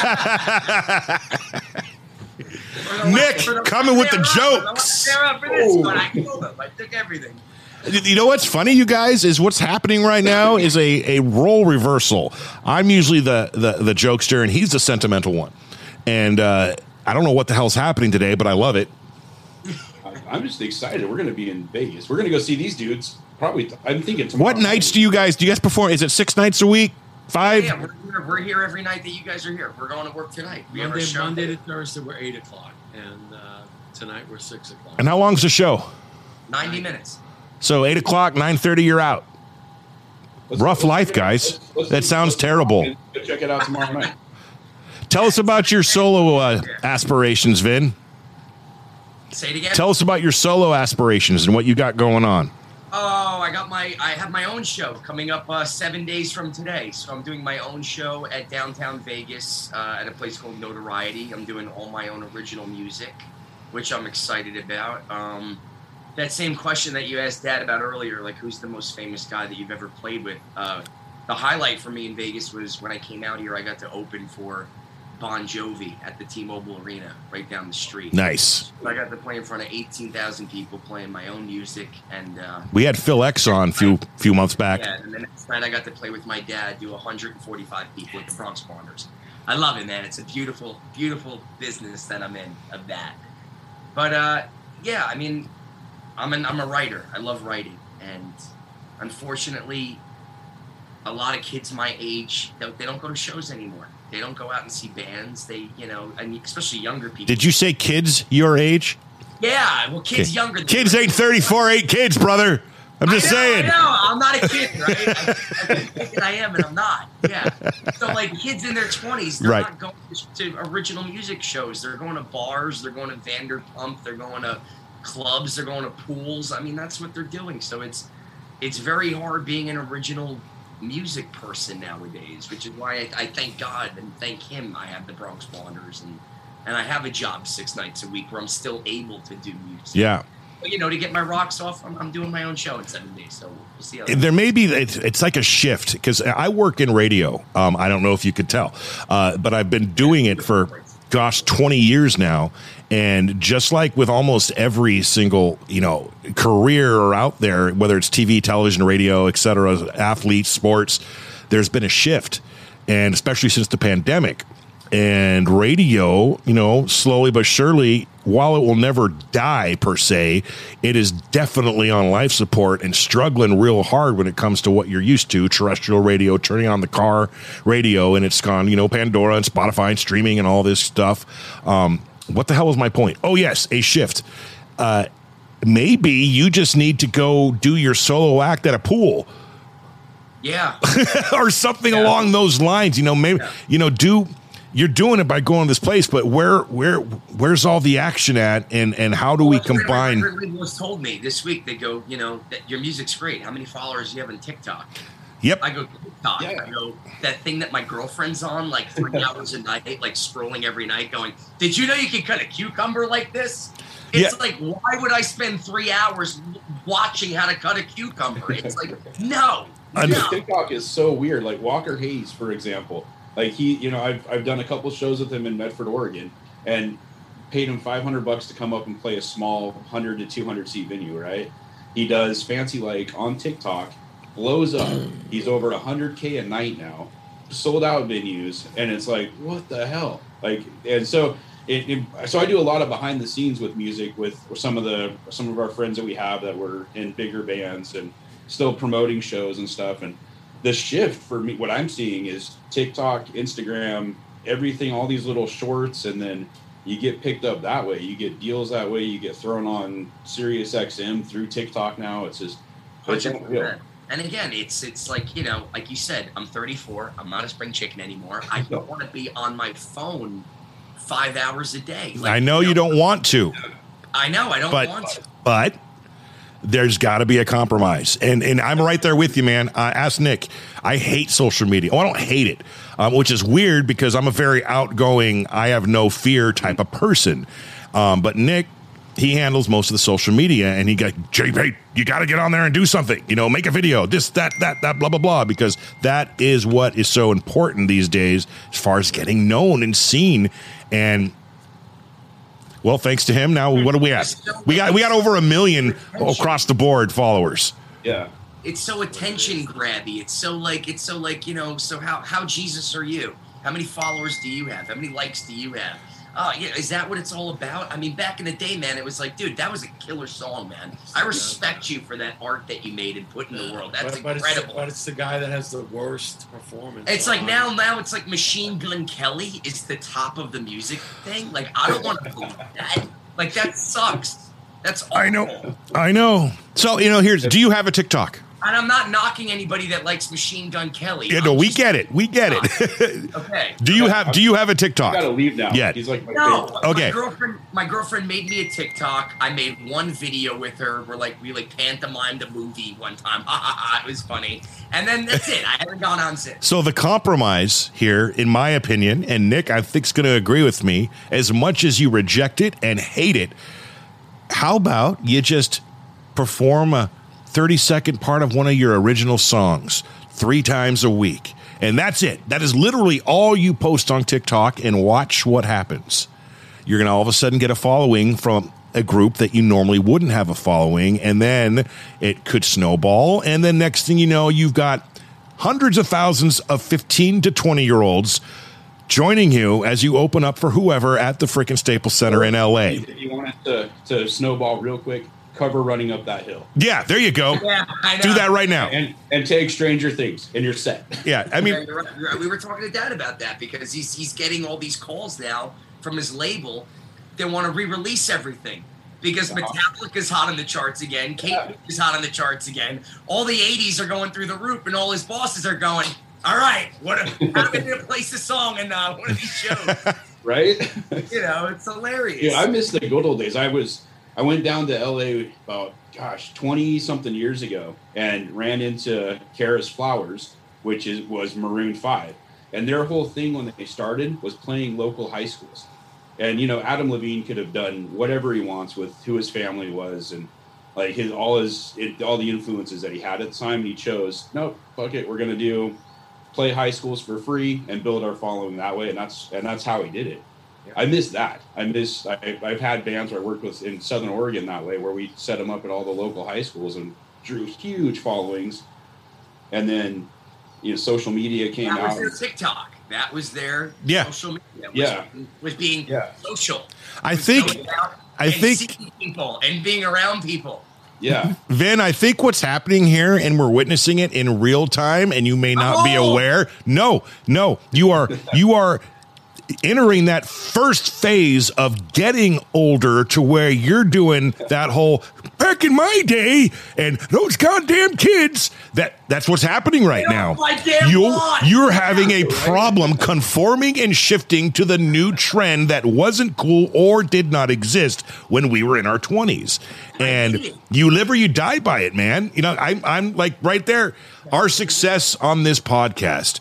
For the- Nick, for the- coming with the they're up, jokes. They're up for this Oh. one. I killed them. I took everything. You know what's funny, you guys, is what's happening right now is a, a role reversal. I'm usually the, the, the jokester, and he's the sentimental one. And uh, I don't know what the hell's happening today, but I love it. I- I'm just excited. We're going to be in Vegas. We're going to go see these dudes. Probably, I'm thinking tomorrow. What nights do you guys, do you guys perform? Is it six nights a week? Five? Yeah, we're here, we're here every night that you guys are here. We're going to work tonight. We have our Monday, show. Monday to Thursday, we're eight o'clock. And uh, tonight, we're six o'clock. And how long's the show? ninety minutes. So eight o'clock, nine thirty, you're out. Let's- Rough let's life, check it out. guys. Let's- let's That do- sounds let's- terrible. Go check it out tomorrow night. Tell us about your solo uh, aspirations, Vin. Say it again. Tell us about your solo aspirations and what you got going on. Oh, I got my. I have my own show coming up uh, seven days from today. So I'm doing my own show at downtown Vegas uh, at a place called Notoriety. I'm doing all my own original music, which I'm excited about. Um, that same question that you asked Dad about earlier, like who's the most famous guy that you've ever played with? Uh, the highlight for me in Vegas was when I came out here. I got to open for Bon Jovi at the T-Mobile Arena right down the street. Nice. I got to play in front of eighteen thousand people playing my own music, and uh, We had Phil X on a few, few months back. yeah, and the next night I got to play with my dad, do one hundred forty-five people at the Bronx Wanderers. I love it, man. It's a beautiful, beautiful business that I'm in of that. But uh, yeah, I mean, I'm an I'm a writer. I love writing, and unfortunately, a lot of kids my age don't, they don't go to shows anymore. They don't go out and see bands. They, you know, I mean, especially younger people. Did you say kids your age? Yeah, well, kids Okay. younger. Than Kids ain't thirty-four, eight kids, brother. I'm just I know, saying. I know. I'm not a kid, right? I, I keep thinking I am, and I'm not. Yeah. So, like, kids in their twenties, they're Right. not going to original music shows. They're going to bars. They're going to Vanderpump. They're going to clubs. They're going to pools. I mean, that's what they're doing. So it's it's very hard being an original music person nowadays, which is why I, I thank God and thank him I have the Bronx Wanderers, and, and I have a job six nights a week where I'm still able to do music. Yeah. But, you know, to get my rocks off, I'm, I'm doing my own show in seven days. So we'll see how that There may be, it's, it's like a shift because I work in radio. Um, I don't know if you could tell, uh, but I've been doing it for, gosh, twenty years now. And just like with almost every single, you know, career out there, whether it's T V, television, radio, et cetera, athletes, sports, there's been a shift. And especially since the pandemic. And radio, you know, slowly but surely, while it will never die per se, it is definitely on life support and struggling real hard when it comes to what you're used to, terrestrial radio, turning on the car radio, and it's gone, you know, Pandora and Spotify and streaming and all this stuff. Um, what the hell was my point? Oh, yes, a shift. Uh, maybe you just need to go do your solo act at a pool. Yeah. or something Yeah. along those lines, you know, maybe, Yeah. you know, do, you're doing it by going to this place, but where, where, where's all the action at, and, and how do we combine? My record label told me this week, they go, you know, that your music's great. How many followers do you have on TikTok? Yep. I go, TikTok. Yeah. I go, that thing that my girlfriend's on, like three hours a night, like scrolling every night, going, did you know you can cut a cucumber like this? It's Yeah. like, why would I spend three hours watching how to cut a cucumber? It's like, no, I no. TikTok is so weird. Like Walker Hayes, for example. Like he, you know, I've I've done a couple shows with him in Medford, Oregon, and paid him five hundred bucks to come up and play a small one hundred to two hundred seat venue. Right? He does Fancy Like on TikTok, blows up. He's over one hundred K a night now, sold out venues, and it's like, what the hell? Like, and so. It, it, so I do a lot of behind the scenes with music with some of the some of our friends that we have that were in bigger bands and still promoting shows and stuff. And the shift for me, what I'm seeing is TikTok, Instagram, everything, all these little shorts, and then you get picked up that way. You get deals that way. You get thrown on Sirius X M through TikTok now. It's just it's unreal. And again, it's it's like, you know, like you said, I'm thirty-four. I'm not a spring chicken anymore. I don't want to be on my phone five hours a day. Like, I know you don't want to, I know I don't but want to. but there's got to be a compromise, and and I'm right there with you, man. Uh, ask Nick. I hate social media. Oh, I don't hate it, um, which is weird because I'm a very outgoing, I have no fear type of person. Um, but Nick, he handles most of the social media, and he got, Jay, hey, you got to get on there and do something. You know, make a video, this, that, that, that, blah, blah, blah, because that is what is so important these days as far as getting known and seen. And well, thanks to him, now what do we have? We got we got over a million across the board followers. Yeah. It's so attention grabby. It's so like it's so like, you know, so how how Jesus are you? How many followers do you have? How many likes do you have? Oh, yeah, is that what it's all about? I mean, back in the day, man, it was like, dude, that was a killer song, man. I respect you for that art that you made and put in the world. That's but, but incredible. It's, but it's the guy that has the worst performance. It's like on. now, now it's like Machine Gun Kelly is the top of the music thing. Like, I don't want to believe that. Like, that sucks. That's awful. I know, I know. So you know, here's. Do you have a TikTok? And I'm not knocking anybody that likes Machine Gun Kelly. Yeah, no, I'm we just- get it. We get it. Okay. do you have Do you have a TikTok? I gotta leave now. Yeah. He's like my No, favorite. Okay. My girlfriend, my girlfriend made me a TikTok. I made one video with her. We're like, we like pantomimed a movie one time. Ha ha ha! It was funny. And then that's it. I haven't gone on since. So the compromise here, in my opinion, and Nick, I think, is going to agree with me, as much as you reject it and hate it, how about you just perform a thirty second part of one of your original songs three times a week? And that's it. That is literally all you post on TikTok, and watch what happens. You're going to all of a sudden get a following from a group that you normally wouldn't have a following, and then it could snowball. And then next thing you know, you've got hundreds of thousands of fifteen to twenty year olds joining you as you open up for whoever at the freaking Staples Center in L A. If you want it to, to snowball real quick, cover Running Up That Hill. Yeah, there you go. Yeah, I know. Do that right now. And and take Stranger Things, and you're set. Yeah, I Yeah, mean, you're right, you're right. We were talking to Dad about that because he's he's getting all these calls now from his label. They want to re-release everything. because Metallica's hot on the charts again. Kate yeah. is hot on the charts again. All the eighties are going through the roof, and all his bosses are going, all right, what are, how are we going to place the song in uh, one of these shows? Right? You know, it's hilarious. Yeah, I miss the good old days. I was, I went down to L A about, gosh, twenty-something years ago and ran into Kara's Flowers, which is was Maroon five. And their whole thing when they started was playing local high schools. And, you know, Adam Levine could have done whatever he wants with who his family was and, like, his all his it, all the influences that he had at the time. And he chose, nope, fuck it, we're going to do play high schools for free and build our following that way. And that's and that's how he did it. Yeah. I miss that. I miss, I, I've had bands where I worked with in Southern Oregon that way, where we set them up at all the local high schools and drew huge followings. And then, you know, social media came that out. That was their TikTok. That was their yeah. social media. Was, yeah. was being yeah. social. I think, I think seeing people and being around people. Yeah. Vin, I think what's happening here, and we're witnessing it in real time, and you may not oh. be aware. No, no, you are, you are entering that first phase of getting older to where you're doing that whole back in my day and those goddamn kids. That that's what's happening right now. You you're having a problem conforming and shifting to the new trend that wasn't cool or did not exist when we were in our twenties. And you live or you die by it, man. You know, I'm I'm like right there. Our success on this podcast,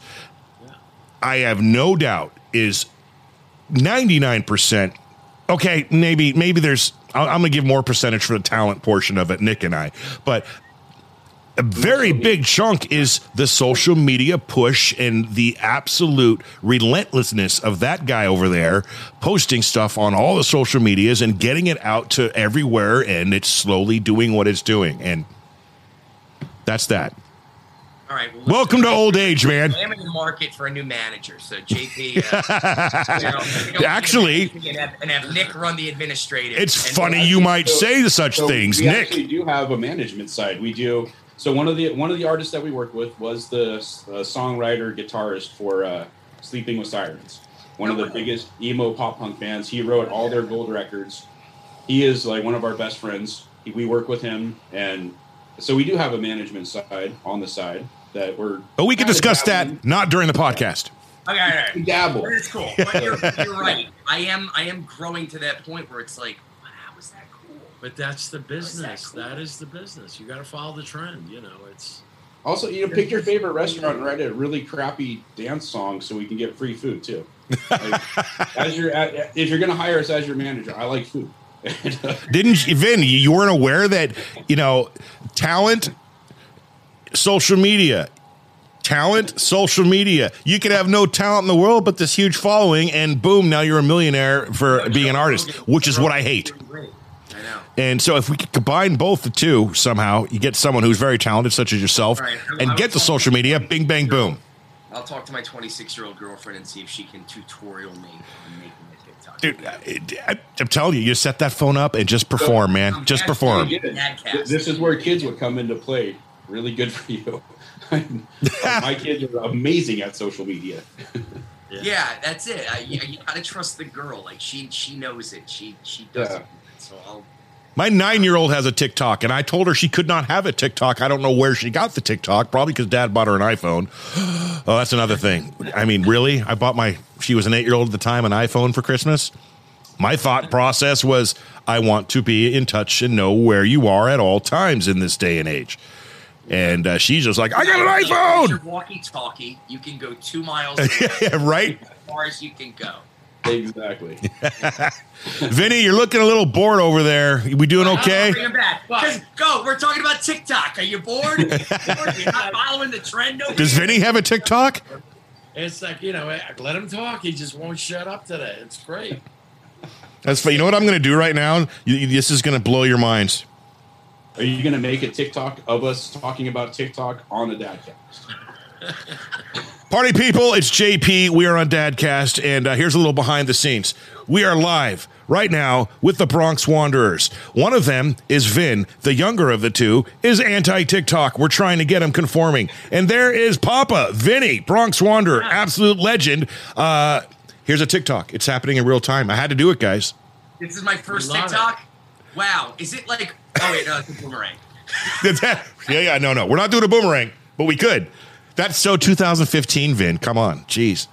I have no doubt, is ninety-nine percent. Okay, maybe maybe there's, I'm going to give more percentage for the talent portion of it, Nick and I. But a very big chunk is the social media push and the absolute relentlessness of that guy over there posting stuff on all the social medias and getting it out to everywhere, and it's slowly doing what it's doing. And that's that. All right. Well, welcome to old age, man. I am in the market for a new manager, so J P. Uh, you know, actually, and have, and have Nick run the administrative. It's and funny so you might so, say such so things, we Nick. We actually do have a management side. We do. So one of the one of the artists that we worked with was the uh, songwriter guitarist for uh, Sleeping with Sirens, one of the biggest emo pop punk bands. He wrote all their gold records. He is like one of our best friends. He, we work with him, and so we do have a management side on the side that we're. But we can discuss that not during the podcast. Okay, all right. We dabble. It's cool. But you're, you're right. I am. I am growing to that point where it's like, wow, how is that cool? But that's the business. That, cool? that is the business. You got to follow the trend. You know, it's. Also, you know, pick your favorite restaurant and write a really crappy dance song so we can get free food too. Like, as your, if you're going to hire us as your manager, I like food. Didn't you, Vin? You weren't aware that, you know, talent, social media, talent, social media. You could have no talent in the world, but this huge following, and boom, now you're a millionaire for being an artist, which is what I hate. And so if we could combine both the two somehow, you get someone who's very talented, such as yourself, right, and get the social media, bing, bang, boom. I'll talk to my twenty-six-year-old girlfriend and see if she can tutorial me on making a TikTok. Dude, I, I'm telling you, you set that phone up and just perform, man. I'm just perform. This is where kids would come into play. Really good for you. My kids are amazing at social media. Yeah, yeah that's it. I, you, you gotta trust the girl. Like she, she knows it. She, she does yeah. it. So I'll. My nine-year-old has a TikTok, and I told her she could not have a TikTok. I don't know where she got the TikTok, probably because Dad bought her an iPhone. Oh, that's another thing. I mean, really? I bought my, she was an eight-year-old at the time, an iPhone for Christmas. My thought process was, I want to be in touch and know where you are at all times in this day and age. And uh, she's just like, I got an iPhone! Your walkie-talkie, you can go two miles yeah, right? as far as you can go. Exactly. Vinny, you're looking a little bored over there. We doing okay? Bring him back. Go. We're talking about TikTok. Are you bored? You're not following the trend over Does Vinny have a TikTok? It's like, you know, let him talk. He just won't shut up today. It's great. That's fine. You know what I'm going to do right now? You, this is going to blow your minds. Are you going to make a TikTok of us talking about TikTok on the Dadcast? Party people, it's J P. We are on Dadcast, and uh, here's a little behind the scenes. We are live right now with the Bronx Wanderers. One of them is Vin. The younger of the two is anti-TikTok. We're trying to get him conforming. And there is Papa, Vinny, Bronx Wanderer, absolute legend. Uh, here's a TikTok. It's happening in real time. I had to do it, guys. This is my first TikTok. Wow. Is it like? Oh wait, no, it's a boomerang. yeah, yeah, no, no. We're not doing a boomerang, but we could. That's so two thousand fifteen, Vin. Come on. Jeez.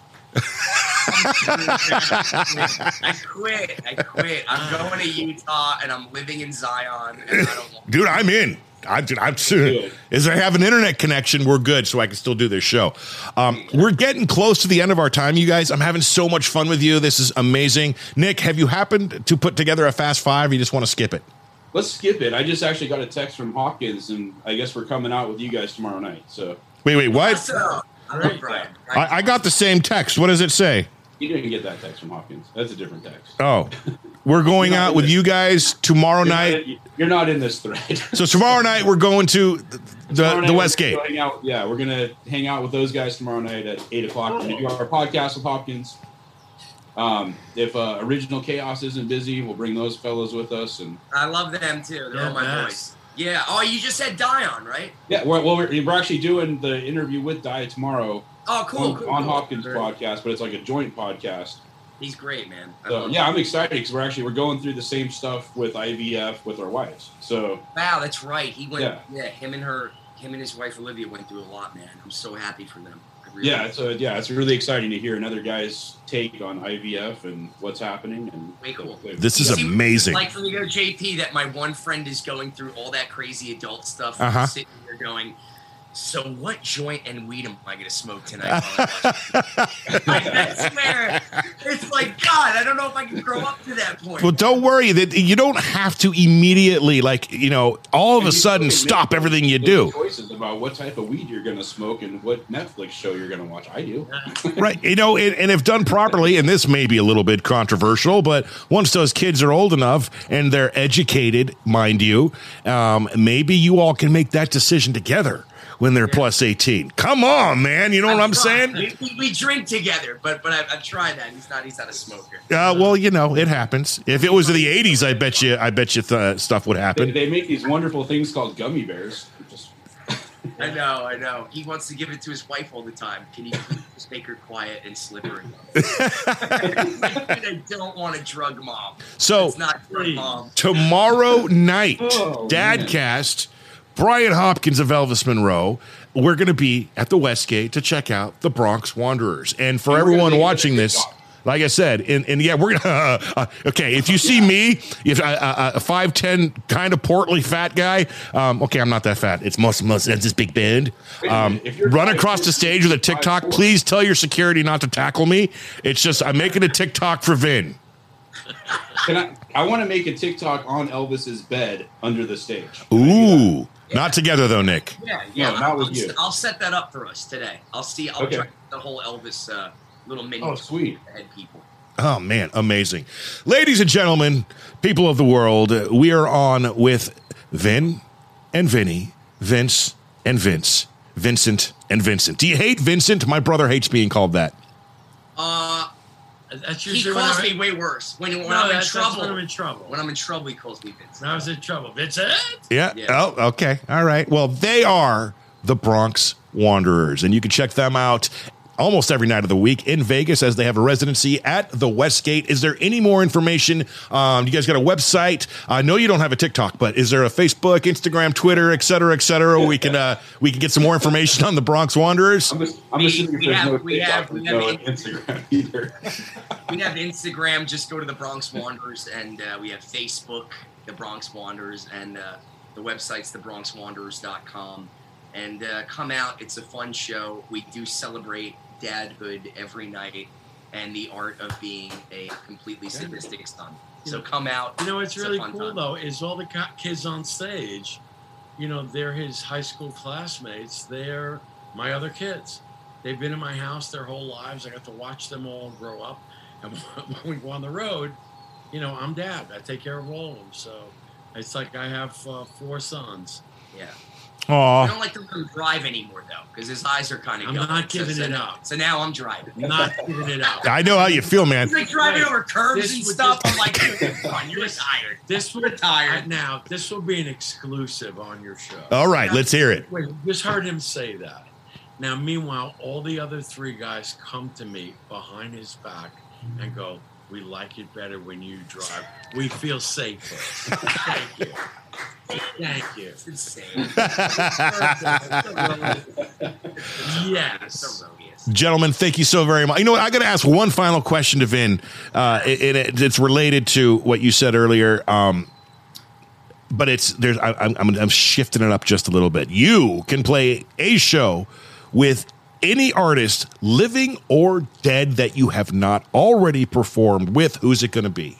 I quit. I quit. I'm going to Utah and I'm living in Zion. And I don't want Dude, I'm in. I, dude, I'm As I have an internet connection, we're good, so I can still do this show. Um, we're getting close to the end of our time, you guys. I'm having so much fun with you. This is amazing. Nick, have you happened to put together a Fast Five, or you just want to skip it? Let's skip it. I just actually got a text from Hopkins, and I guess we're coming out with you guys tomorrow night. So Wait, wait, what? So, I love Brian. I, I got the same text. What does it say? you didn't get that text from Hopkins. That's a different text. Oh, we're going out with you guys tomorrow You're night. Not in, you're not in this thread. So tomorrow night we're going to the, Tomorrow the, night the we're Westgate. gonna go hang out- yeah, we're gonna hang out with those guys tomorrow night at eight o'clock. We're gonna do our podcast with Hopkins. Um, if uh, Original Chaos isn't busy, we'll bring those fellows with us. And I love them too. They're Yeah, all my nice. boys. Yeah. Oh, you just said Dion, right? yeah, we're, well, we're, we're actually doing the interview with Dia tomorrow Oh, cool. on, cool, on cool. Hopkins Great. podcast, but it's like a joint podcast. He's great, man. I So love yeah, him. I'm excited because we're actually we're going through the same stuff with I V F with our wives. So Wow, that's right. He went. Yeah. Yeah. Him and her, him and his wife Olivia went through a lot, man. I'm so happy for them. I really yeah, am. it's a, yeah, it's really exciting to hear another guy's take on I V F and what's happening. And Way cool. This is You see what it's amazing. Like for me, go J P, that my one friend is going through all that crazy adult stuff. and Uh-huh. I'm sitting here going, so what joint and weed am I going to smoke tonight? while I watch I swear, it's like God. I don't know if I can grow up to that point. Well, don't worry that you don't have to immediately, like, you know, all of And a you sudden still stop make- everything you make do. Choices about what type of weed you're going to smoke and what Netflix show you're going to watch. I do. Right. You know, and, and if done properly, and this may be a little bit controversial, but once those kids are old enough and they're educated, mind you, um, maybe you all can make that decision together when they're plus eighteen. Come on, man. You know what I'm saying? We, we, we drink together, but but I've, I've tried that. He's not he's not a smoker. Uh, well, you know, it happens. If it was in the eighties, I bet you, I bet you th- stuff would They, happen. they make these wonderful things called gummy bears. Just, I know, I know. He wants to give it to his wife all the time. Can you please just make her quiet and slippery? I don't want a drug mom. So It's not drug mom. tomorrow night, Oh, Dadcast, Brian Hopkins of Elvis Monroe. We're going to be at the Westgate to check out the Bronx Wanderers. And for And we're gonna everyone make it a watching this, TikTok. like I said, and, and yeah, we're gonna. Uh, okay, if you see me, if uh, uh, a five ten kind of portly fat guy, um, okay, I'm not that fat. It's most most it's this big band. Wait a Um, minute, if you're run five across four, the stage with a TikTok. five four. Please tell your security not to tackle me. It's just I'm making a TikTok for Vin. Can I? I want to make a TikTok on Elvis's bed under the stage. Ooh, not together though, Nick. Yeah, yeah. No, not with I'll, you. I'll set that up for us today. I'll see. I'll Okay. try the whole Elvis uh, little mini. Oh, sweet. Head people. Oh, man, amazing. Ladies and gentlemen, people of the world, we are on with Vin and Vinny, Vince and Vince, Vincent and Vincent. Do you hate Vincent? My brother hates being called that. Uh, That's he usually calls when me way worse when, when No, I'm in that's- that's trouble. when I'm in trouble. When I'm in trouble, he calls me Vince. When I was in trouble. Vincent? Yeah. Yeah. Oh, okay. All right. Well, they are the Bronx Wanderers, and you can check them out almost every night of the week in Vegas as they have a residency at the Westgate. Is there any more information? Um, you guys got a website? I know you don't have a TikTok, but is there a Facebook, Instagram, Twitter, et cetera, et cetera? We can uh, we can get some more information on the Bronx Wanderers. I'm, just, I'm We- assuming we there's have- no we TikTok have- or we no have- Instagram either. We have Instagram. Just go to the Bronx Wanderers, and uh, we have Facebook, the Bronx Wanderers, and uh, the website's the bronx wanderers dot com. And uh, come out. It's a fun show. We do celebrate dadhood every night and the art of being a completely sadistic son. So come out. You know, what's It's a really fun cool, time. though, is all the co- kids on stage, you know, they're his high school classmates. They're my other kids. They've been in my house their whole lives. I got to watch them all grow up. And when we go on the road, you know, I'm dad. I take care of all of them. So it's like I have uh, four sons. Yeah. I Aw. don't like to let him drive anymore, though, because his eyes are kind of I'm going. not giving so, it so, up. So now I'm driving. Not giving it out. I know how you feel, man. He's like driving Right. over curbs This and would stuff. just- I'm like, dude, come on, you're This- retired. This will Retired. now. This will be an exclusive on your show. All right, let's hear it. Wait, just heard him say that. Now, meanwhile, all the other three guys come to me behind his back and go, We like it better when you drive. We feel safer. Thank you. Thank you. It's insane. Yes. Gentlemen, thank you so very much. You know what? I got to ask one final question to Vin. Uh, it, it, it's related to what you said earlier. Um, but it's there's I, I'm I'm shifting it up just a little bit. You can play a show with any artist, living or dead, that you have not already performed with. Who's it going to be?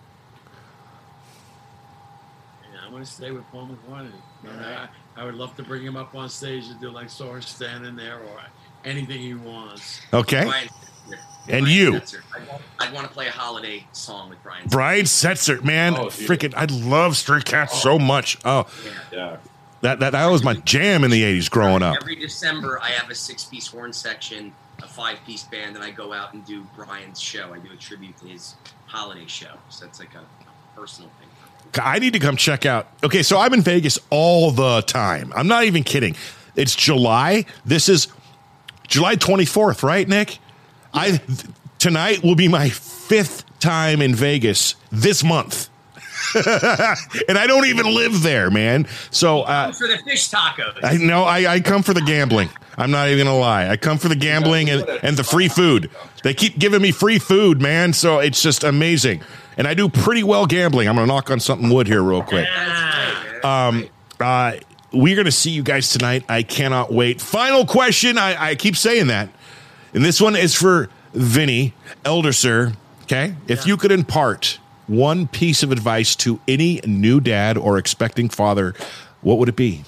Yeah, I'm going to stay with Paul McCartney. I, mean, I, I would love to bring him up on stage and do like Soar standing there or anything he wants. Okay. Brian, and Brian you? Setzer. I'd, want, I'd want to play a holiday song with Brian. Brian Setzer, man, Oh, dude. freaking! I love Stray Cats so much. Oh, Yeah. that, that that was my jam in the eighties growing up. Every December, I have a six-piece horn section, a five-piece band, and I go out and do Brian's show. I do a tribute to his holiday show. So that's like a, a personal thing for me. I need to come check out. Okay, so I'm in Vegas all the time. I'm not even kidding. It's July. This is July twenty-fourth, right, Nick? I th- tonight will be my fifth time in Vegas this month. And I don't even live there, man. So uh, For the fish tacos. I know I, I come for the gambling. I'm not even gonna lie. I come for the gambling and, and the free food. They keep giving me free food, man. So it's just amazing. And I do pretty well gambling. I'm gonna knock on something wood here real quick. Yeah. Um, uh, we're gonna see you guys tonight. I cannot wait. Final question. I, I keep saying that, and this one is for Vinny Elderser. Okay, if Yeah. you could impart one piece of advice to any new dad or expecting father, what would it be?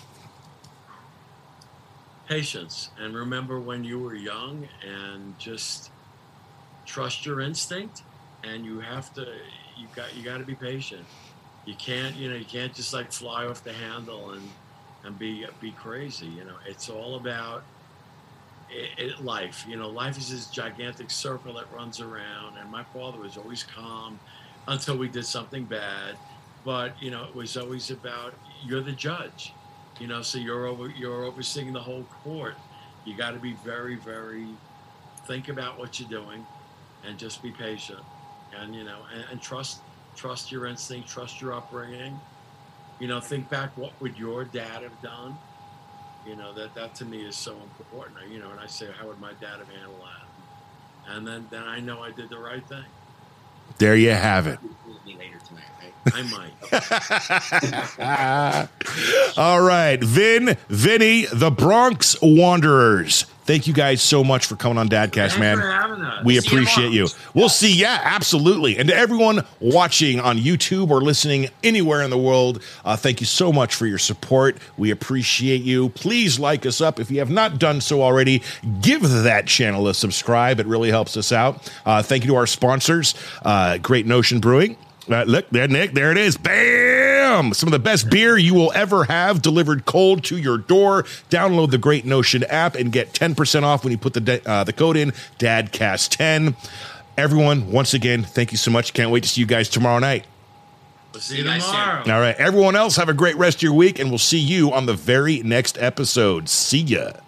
Patience, and remember when you were young, and just trust your instinct. And you have to, you got, you got to be patient. You can't, you know, you can't just like fly off the handle and and be be crazy. You know, it's all about it, it, life. You know, life is this gigantic circle that runs around. And my father was always calm until we did something bad. But you know, it was always about you're the judge. You know, so you're over, you're overseeing the whole court. You got to be very, very think about what you're doing, and just be patient. And you know, and, and trust trust your instinct, trust your upbringing. You know, think back, what would your dad have done? You know, that that to me is so important. You know, and I say, how would my dad have handled that? And then then I know I did the right thing. There you have it. Me later tonight, right? I might. All right, Vin, Vinny, the Bronx Wanderers. Thank you guys so much for coming on Dadcast, Thanks man. for having us. We See you appreciate you. tomorrow. We'll see. Yeah, absolutely. And to everyone watching on YouTube or listening anywhere in the world, uh, thank you so much for your support. We appreciate you. Please like us up. If you have not done so already, give that channel a subscribe. It really helps us out. Uh, thank you to our sponsors, uh, Great Notion Brewing. Uh, look there, Nick. There it is. Bam! Some of the best beer you will ever have delivered cold to your door. Download the Great Notion app and get ten percent off when you put the da- uh, the code in Dadcast ten. Everyone, once again, thank you so much. Can't wait to see you guys tomorrow night. We'll see See you you guys soon. tomorrow. All right. Everyone else, have a great rest of your week, and we'll see you on the very next episode. See ya.